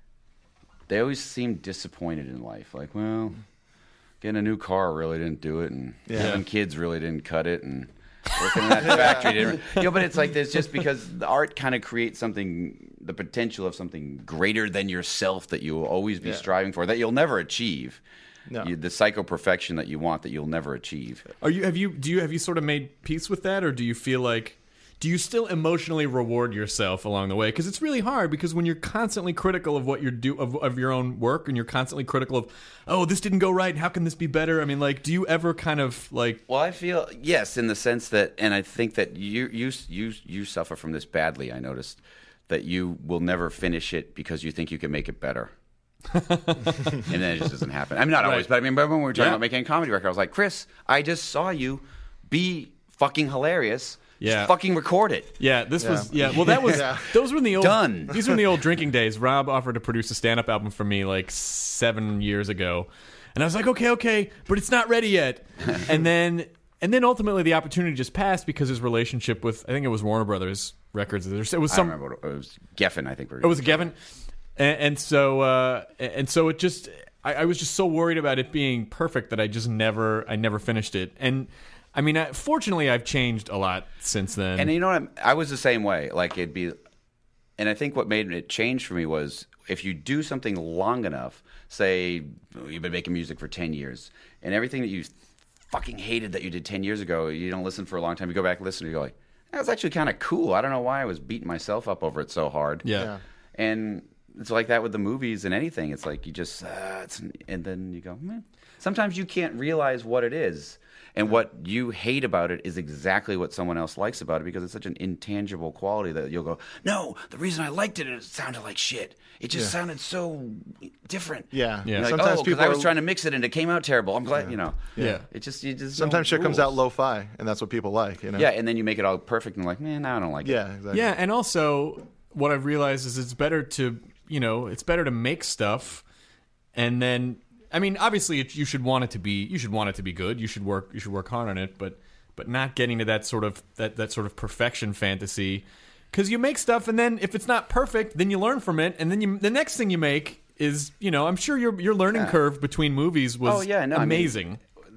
They always seem disappointed in life. Like, well, getting a new car really didn't do it, and having kids really didn't cut it, and working in that factory didn't. But it's like there's just because the art kind of creates something, the potential of something greater than yourself that you will always be striving for, that you'll never achieve. No. The psycho perfection that you want that you'll never achieve. Have you sort of made peace with that, or do you feel like do you still emotionally reward yourself along the way? Because it's really hard because when you're constantly critical of what you of your own work, and you're constantly critical of, oh, this didn't go right, how can this be better? I mean, like, do you ever kind of like? Well, I feel yes, in the sense that, and I think that you suffer from this badly. I noticed that you will never finish it because you think you can make it better. And then it just doesn't happen. I mean, not always, but I mean, remember when we were talking about making a comedy record? I was like, Chris, I just saw you be fucking hilarious. Yeah. Just fucking record it. Yeah, this was well that was those were the old Done. These were the old drinking days. Rob offered to produce a stand-up album for me like 7 years ago. And I was like, okay, but it's not ready yet. and then ultimately the opportunity just passed because his relationship with, I think it was Warner Brothers Records. It was I some don't remember what it was. Geffen, I think. it was Gavin. And so it just I was just so worried about it being perfect that I never finished it. And I mean, fortunately, I've changed a lot since then. And you know what? I was the same way. Like it'd be, and I think what made it change for me was if you do something long enough. Say you've been making music for 10 years, and everything that you fucking hated that you did 10 years ago, you don't listen for a long time. You go back and listen, and you go like, that was actually kind of cool. I don't know why I was beating myself up over it so hard. Yeah. And it's like that with the movies and anything. It's like you just, and then you go, meh. Sometimes you can't realize what it is. And what you hate about it is exactly what someone else likes about it because it's such an intangible quality that you'll go, no, the reason I liked it is it sounded like shit. It just sounded so different. Yeah. You're like, Sometimes oh, because people I was are- trying to mix it and it came out terrible. I'm glad, you know. Yeah. It just, you just Sometimes no shit comes out rules. lo-fi, and that's what people like. You know. Yeah, and then you make it all perfect and like, man, now I don't like it. Yeah. Exactly. Yeah, and also what I've realized is it's better to make stuff and then I mean, obviously, you should want it to be. You should want it to be good. You should work hard on it. But not getting to that sort of perfection fantasy, because you make stuff, and then if it's not perfect, then you learn from it, and then the next thing you make is, I'm sure your learning curve between movies was amazing.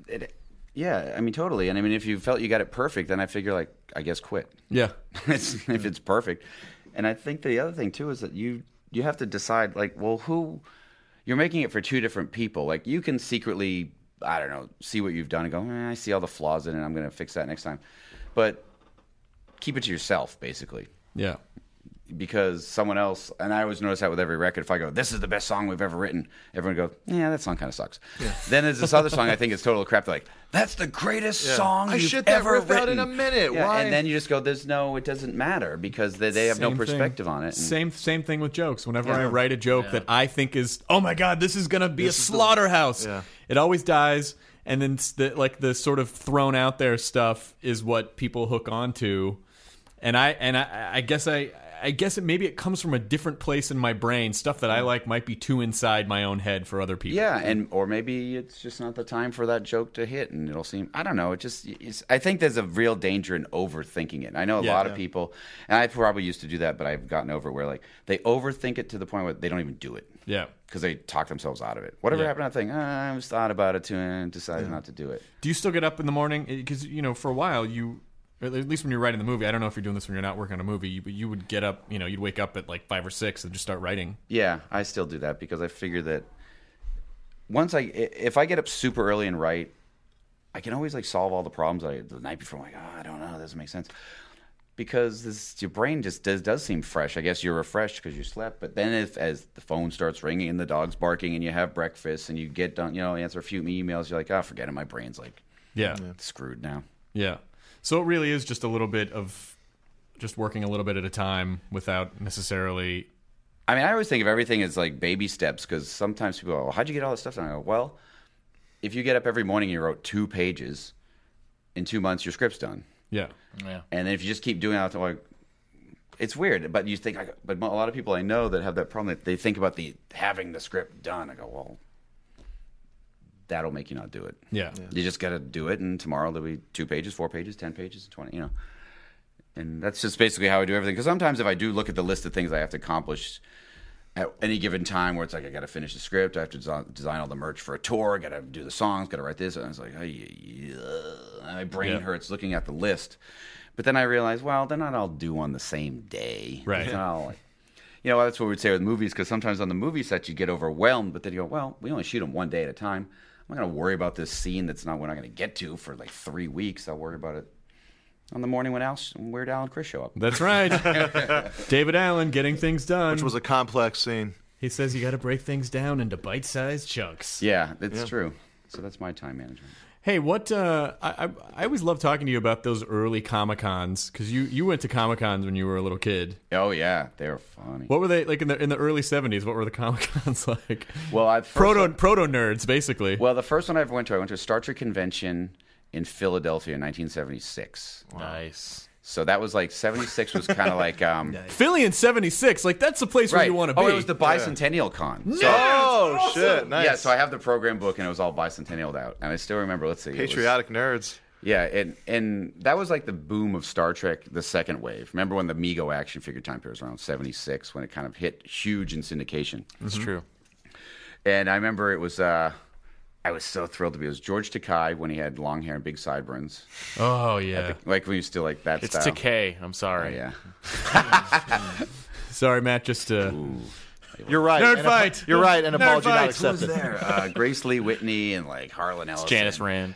I mean, totally. And I mean, if you felt you got it perfect, then I figure, like, I guess quit. Yeah. If it's perfect. And I think the other thing, too, is that you have to decide, like, well, you're making it for two different people. Like, you can secretly, I don't know, see what you've done and go, I see all the flaws in it, I'm going to fix that next time. But keep it to yourself, basically. Yeah. Because someone else, and I always notice that with every record, if I go, this is the best song we've ever written, everyone goes, yeah, that song kind of sucks. Yeah. Then there's this other song I think is total crap. They're like, that's the greatest song you've ever written. Out in a minute. Yeah, Why? and then you just go, it doesn't matter, because they have no perspective on it. And same thing with jokes. Whenever I write a joke that I think is, oh my God, this is going to be a slaughterhouse, it always dies. And then the sort of thrown out there stuff is what people hook onto. And I guess maybe it comes from a different place in my brain. Stuff that I like might be too inside my own head for other people. Yeah, or maybe it's just not the time for that joke to hit, and it'll seem, I don't know. I think there's a real danger in overthinking it. I know a lot of people, and I probably used to do that, but I've gotten over it, where like they overthink it to the point where they don't even do it. Yeah, because they talk themselves out of it. Whatever happened to that thing? I just thought about it too and decided not to do it. Do you still get up in the morning? Because for a while at least when you're writing the movie, I don't know if you're doing this when you're not working on a movie, but you would get up, you'd wake up at like 5 or 6 and just start writing. Yeah, I still do that, because I figure that if I get up super early and write, I can always like solve all the problems the night before. I'm like, I don't know, it doesn't make sense. Because your brain just does seem fresh. I guess you're refreshed because you slept, but then as the phone starts ringing and the dog's barking and you have breakfast and you get done, answer a few emails, you're like, forget it, my brain's like screwed now. Yeah. So it really is just a little bit of just working a little bit at a time without necessarily... I mean, I always think of everything as like baby steps, because sometimes people go, how'd you get all this stuff done? I go, well, if you get up every morning and you wrote 2 pages, in 2 months your script's done. Yeah. And then if you just keep doing that, like, it's weird. But you think, but a lot of people I know that have that problem, that they think about having the script done. I go, well, that'll make you not do it. Yeah. You just got to do it, and tomorrow there'll be 2 pages, 4 pages, 10 pages, 20, And that's just basically how I do everything. Because sometimes if I do look at the list of things I have to accomplish at any given time, where it's like I got to finish the script, I have to design all the merch for a tour, got to do the songs, got to write this, and it's like, my brain hurts looking at the list. But then I realize, well, they're not all due on the same day. Right. It's not all like, that's what we'd say with movies, because sometimes on the movie set you get overwhelmed, but then you go, well, we only shoot them 1 day at a time. I'm not going to worry about this scene we're not going to get to for like 3 weeks. I'll worry about it on the morning when Weird Al and Chris show up. That's right. David Allen getting things done. Which was a complex scene. He says you got to break things down into bite-sized chunks. Yeah, it's true. So that's my time management. Hey, I always love talking to you about those early Comic-Cons, because you went to Comic-Cons when you were a little kid. Oh yeah, they were funny. What were they like in the early 70s? What were the Comic-Cons like? Well, proto nerds basically. Well, the first one I ever went to, I went to a Star Trek convention in Philadelphia in 1976. Wow. Nice. So that was like 76 was kind of like Philly in 76, like that's the place where you want to be. Oh, it was the Bicentennial Con. No, so, awesome. Shit, nice. Yeah, so I have the program book and it was all bicentennialed out, and I still remember. Let's see, patriotic nerds. Yeah, and that was like the boom of Star Trek, the second wave. Remember when the Mego action figure time period was around 76, when it kind of hit huge in syndication. That's true. And I remember it was. I was so thrilled to be. It was George Takei when he had long hair and big sideburns. Oh yeah, like when he was still like that. It's style. Takei. I'm sorry. Oh, yeah. Sorry, Matt. Just You're right. Nerd fight. You're right. An Nerd apology fight. not Who was accepted. there? Grace Lee Whitney and like Harlan Ellison. Janice Rand.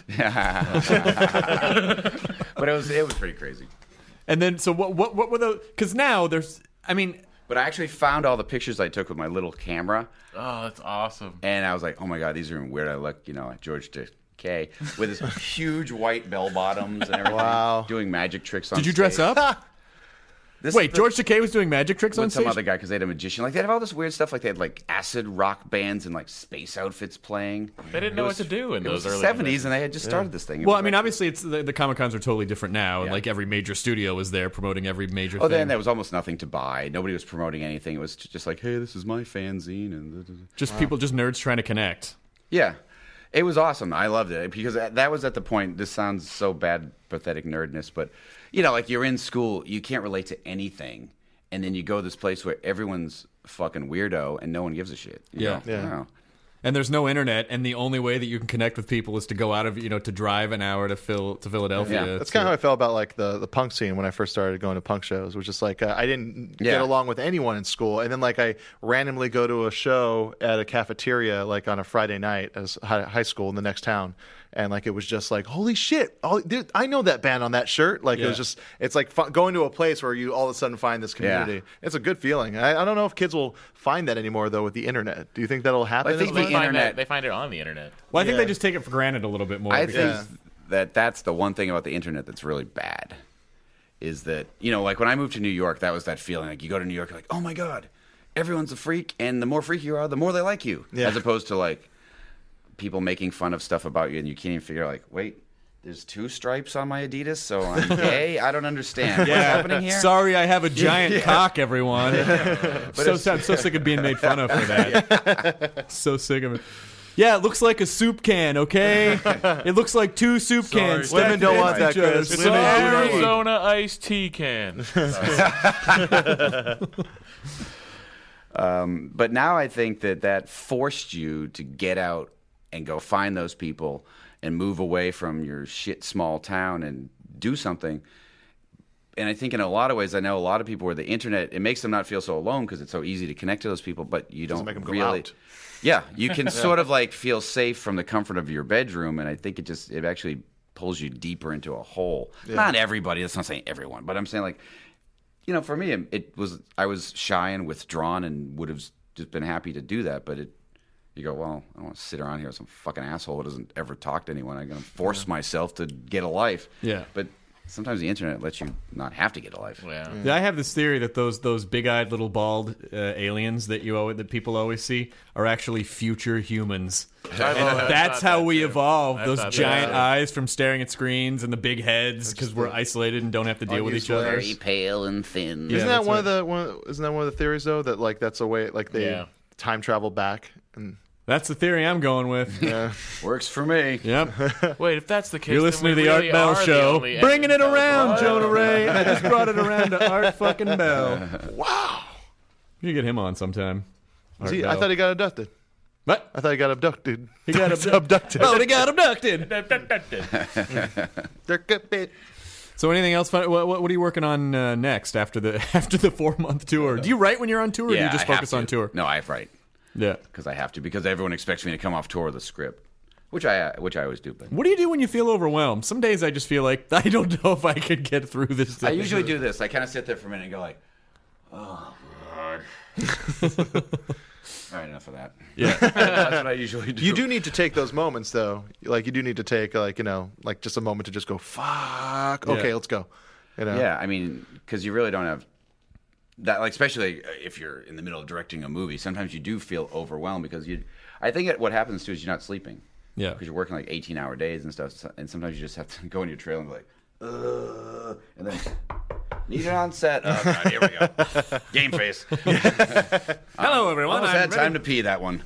But it was pretty crazy. And then, so what were the? Because now there's. I mean. But I actually found all the pictures I took with my little camera. Oh, that's awesome. And I was like, oh my God, these are weird. I look, at George Takei with his huge white bell bottoms and everything. Wow. Doing magic tricks on Did you stage. dress up? Wait, George Takei was doing magic tricks on with stage? some other guy, because they had a magician. Like, they had all this weird stuff. Like, they had like acid rock bands and like space outfits playing. They didn't know what to do in those early 70s, and they had just started this thing. Well, I mean, obviously, it's the Comic-Cons are totally different now, and like every major studio was there promoting every major thing. Then there was almost nothing to buy. Nobody was promoting anything. It was just like, hey, this is my fanzine, and just people, just nerds trying to connect. Yeah. It was awesome. I loved it because that was at the point. This sounds so bad, pathetic nerdness, but like you're in school, you can't relate to anything, and then you go to this place where everyone's fucking weirdo and no one gives a shit. You know? Yeah. And there's no internet, and the only way that you can connect with people is to go out of to drive an hour to Philadelphia. Yeah. That's kind of how I felt about like the punk scene when I first started going to punk shows. It was just like I didn't get along with anyone in school, and then like I randomly go to a show at a cafeteria like on a Friday night as high school in the next town, and like it was just like holy shit, dude, I know that band on that shirt. Like it was just it's like going to a place where you all of a sudden find this community. Yeah. It's a good feeling. I don't know if kids will find that anymore though with the internet. Do you think that'll happen? I think as the much? internet. They find it on the internet. Well, I think they just take it for granted a little bit more. I because- think that's the one thing about the internet that's really bad is that, like when I moved to New York, that was that feeling. Like you go to New York, you're like, oh my God, everyone's a freak. And the more freaky you are, the more they like you. Yeah. As opposed to like people making fun of stuff about you and you can't even figure out like, wait, there's 2 stripes on my Adidas, so I'm gay? I don't understand. What's happening here? Sorry, I have a giant cock, everyone. I'm so sick of being made fun of for that. So sick of it. Yeah, it looks like a soup can, okay? It looks like 2 soup cans. Women don't want that, each other. Chris. It's Women an do not want- Arizona iced tea can. But now I think that forced you to get out and go find those people and move away from your shit small town and do something. And I think in a lot of ways, I know a lot of people where the internet, it makes them not feel so alone because it's so easy to connect to those people, but you don't make them go really. out. Yeah, you can sort of like feel safe from the comfort of your bedroom, and I think it actually pulls you deeper into a hole. Not everybody, that's not saying everyone, but I'm saying like, for me, I was shy and withdrawn and would have just been happy to do that, but you go, well, I don't want to sit around here with some fucking asshole who doesn't ever talk to anyone. I'm going to force myself to get a life. Yeah. But sometimes the internet lets you not have to get a life. Yeah, I have this theory that those big-eyed little bald aliens that people always see are actually future humans. And that's how we evolve. Those giant eyes from staring at screens and the big heads because we're isolated and don't have to deal with each other. Very pale and thin. Isn't Yeah, that one of the theories though that like that's a way like they time travel back and That's the theory I'm going with. Works for me. Yep. Wait, if that's the case, You're then listening to we the really Art Bell are the Show. only Bringing it entities. around, What? Jonah Ray. I just brought it around to Art fucking Bell. Wow. You get him on sometime. Art I Bell. thought he got abducted. What? I thought he got abducted. He got abducted. Oh, he got abducted. They're good bit. So anything else fun? What are you working on next after the 4-month tour? Do you write when you're on tour or do you just I have focus on to. tour? No, I write Yeah. because I have to because everyone expects me to come off tour with a script, which I always do. But What do you do when you feel overwhelmed? Some days I just feel like I don't know if I could get through this. I usually do this. I kind of sit there for a minute and go like, "Oh God." All right, enough of that. Yeah. That's what I usually do. You do need to take those moments though. Like you do need to take like like just a moment to just go fuck. Okay, let's go. Yeah, I mean, because you really don't have that. Like, especially if you're in the middle of directing a movie, sometimes you do feel overwhelmed because I think what happens too is you're not sleeping. Yeah. Because you're working like 18-hour days and stuff, and sometimes you just have to go in your trailer and be like, and then need it on set. Oh God, here we go. Game face. Hello, everyone. Almost I'm had ready. time to pee that one.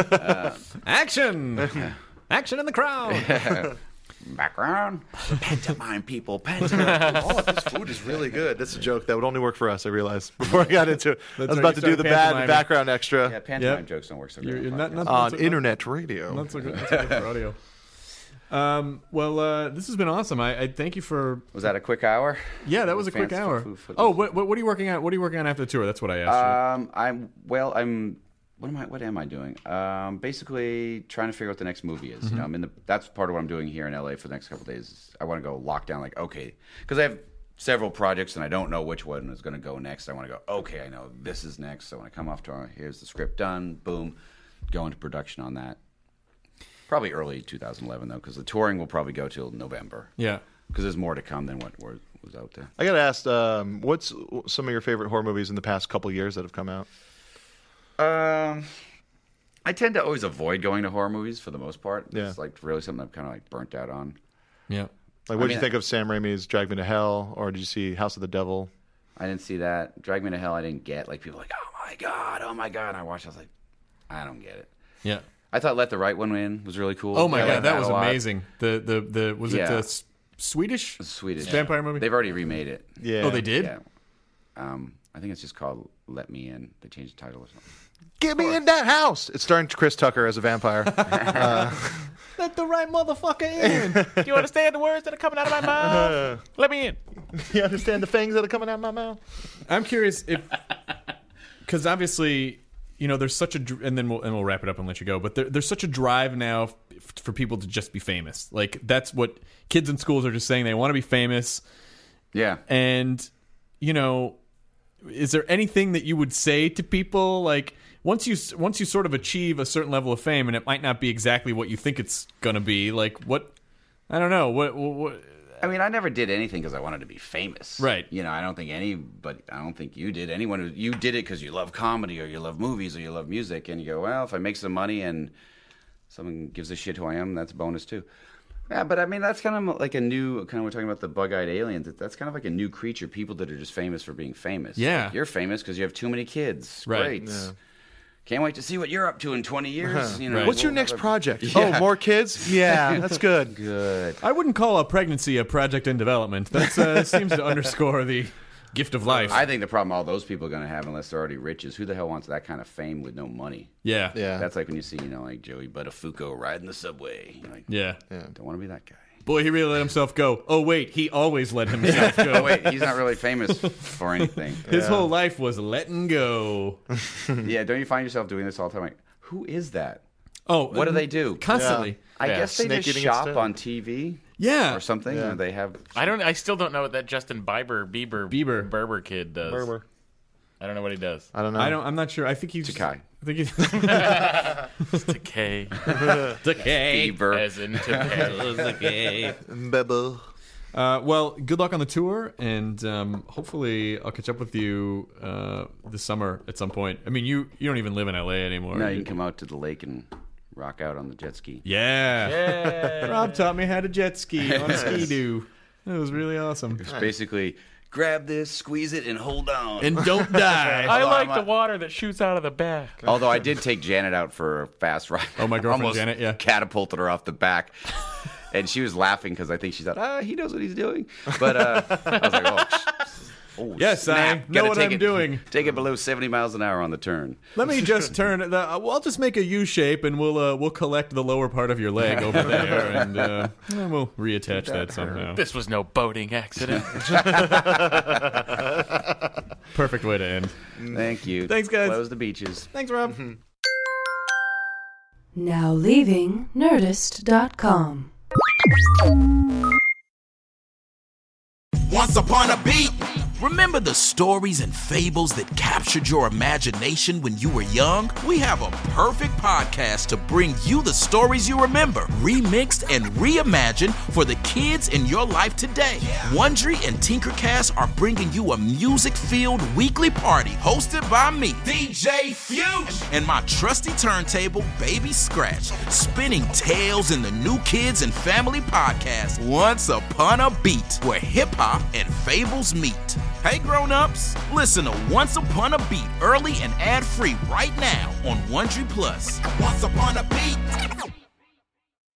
Action! Action in the crowd. Background. Pantomime people. Pantomime. Oh, this food is really good. That's a joke that would only work for us. I realized before I got into it. I was right, about you to do the started pantomiming. background extra Yeah, pantomime Yep. jokes don't work so You're good. not on so- internet radio. Not so good. Not so good for audio. Well, this has been awesome. I thank you for. Was that a quick hour? Yeah, that was a quick Fans- hour. for- Oh, what are you working on? What are you working on after the tour? That's what I asked What am I doing? Basically trying to figure out what the next movie is. Mm-hmm. That's part of what I'm doing here in LA for the next couple of days. I want to go lock down, like, okay, because I have several projects and I don't know which one is going to go next. I want to go, okay, I know this is next. So when I come off tour, here's the script done, boom, go into production on that. Probably early 2011 though, because the touring will probably go till November. Yeah. Because there's more to come than what was out there. I got to ask, what's some of your favorite horror movies in the past couple years that have come out? I tend to always avoid going to horror movies for the most part. Yeah. It's like really something I'm kind of like burnt out on. Yeah. Like, what did you think of Sam Raimi's Drag Me to Hell, or did you see House of the Devil? I didn't see that. Drag Me to Hell I didn't get. Like people were like, oh my God. And I watched, I was like, I don't get it. Yeah. I thought Let the Right One In was really cool. Oh my I god, like that was a lot. amazing. The was it Yeah. the Swedish vampire movie? They've already remade it. Yeah. Oh, they did? Yeah. I think it's just called Let Me In. They changed the title or something. Get me in that house. It's starring Chris Tucker as a vampire. Let the right motherfucker in. Do you understand the words that are coming out of my mouth? Let me in. You understand the things that are coming out of my mouth? I'm curious if, because obviously, there's such a, and then we'll wrap it up and let you go. But there's such a drive now for people to just be famous. Like that's what kids in schools are just saying. They want to be famous. Yeah. And is there anything that you would say to people like? Once you sort of achieve a certain level of fame, and it might not be exactly what you think it's gonna be, like what? I don't know. What? I mean, I never did anything because I wanted to be famous. Right. I don't think I don't think you did. You did it because you love comedy or you love movies or you love music, and you go, well, if I make some money and someone gives a shit who I am, that's a bonus too. Yeah, but I mean, that's kind of like a new we're talking about the bug-eyed aliens. That's kind of like a new creature. People that are just famous for being famous. Yeah. Like, you're famous because you have too many kids. Right. Great. Yeah. Can't wait to see what you're up to in 20 years. Right. What's your next project? Yeah. Oh, more kids? Yeah, that's good. Good. I wouldn't call a pregnancy a project in development. That seems to underscore the gift of life. I think the problem all those people are going to have, unless they're already rich, is who the hell wants that kind of fame with no money? Yeah. That's like when you see, like Joey Buttafuoco riding the subway. You're like, Yeah. don't want to be that guy. Boy, he really let himself go. Oh, wait, he always let himself go. Oh, wait, he's not really famous for anything. His whole life was letting go. Yeah, don't you find yourself doing this all the time? Like, who is that? Oh, What do they do? Constantly. I guess they Snake just eating shop instead. on TV Yeah. or something. Yeah. Or they have... I still don't know what that Justin Bieber Berber kid does. Berber. I don't know what he does. I don't know. I'm not sure. I think he's Takai. I think he's Decay. Decay. Bieber. As in decay. Bebo. Well, good luck on the tour, and hopefully I'll catch up with you this summer at some point. I mean, you don't even live in LA anymore. Now you can come out to the lake and rock out on the jet ski. Yeah. Rob taught me how to jet ski on Ski-Doo. It was really awesome. It's basically grab this, squeeze it, and hold on. And don't die. I like the water that shoots out of the back. Although I did take Janet out for a fast ride. Oh, my girlfriend Almost Janet, yeah. catapulted her off the back. And she was laughing because I think she thought, he knows what he's doing. But I was like, oh, Yes, snap. I know Gotta what take I'm it- doing. Take it below 70 miles an hour on the turn. Let me just turn. I'll just make a U shape, and we'll collect the lower part of your leg over there, and we'll reattach that somehow. This was no boating accident. Perfect way to end. Thank you. Thanks, guys. Close the beaches. Thanks, Rob. Now leaving Nerdist.com. Once upon a beat. Remember the stories and fables that captured your imagination when you were young? We have a perfect podcast to bring you the stories you remember, remixed and reimagined for the kids in your life today. Wondery and Tinkercast are bringing you a music-filled weekly party hosted by me, DJ Fusion, and my trusty turntable, Baby Scratch, spinning tales in the new kids and family podcast, Once Upon a Beat, where hip-hop and fables meet. Hey grown-ups, listen to Once Upon a Beat early and ad-free right now on Wondery Plus. Once Upon a Beat.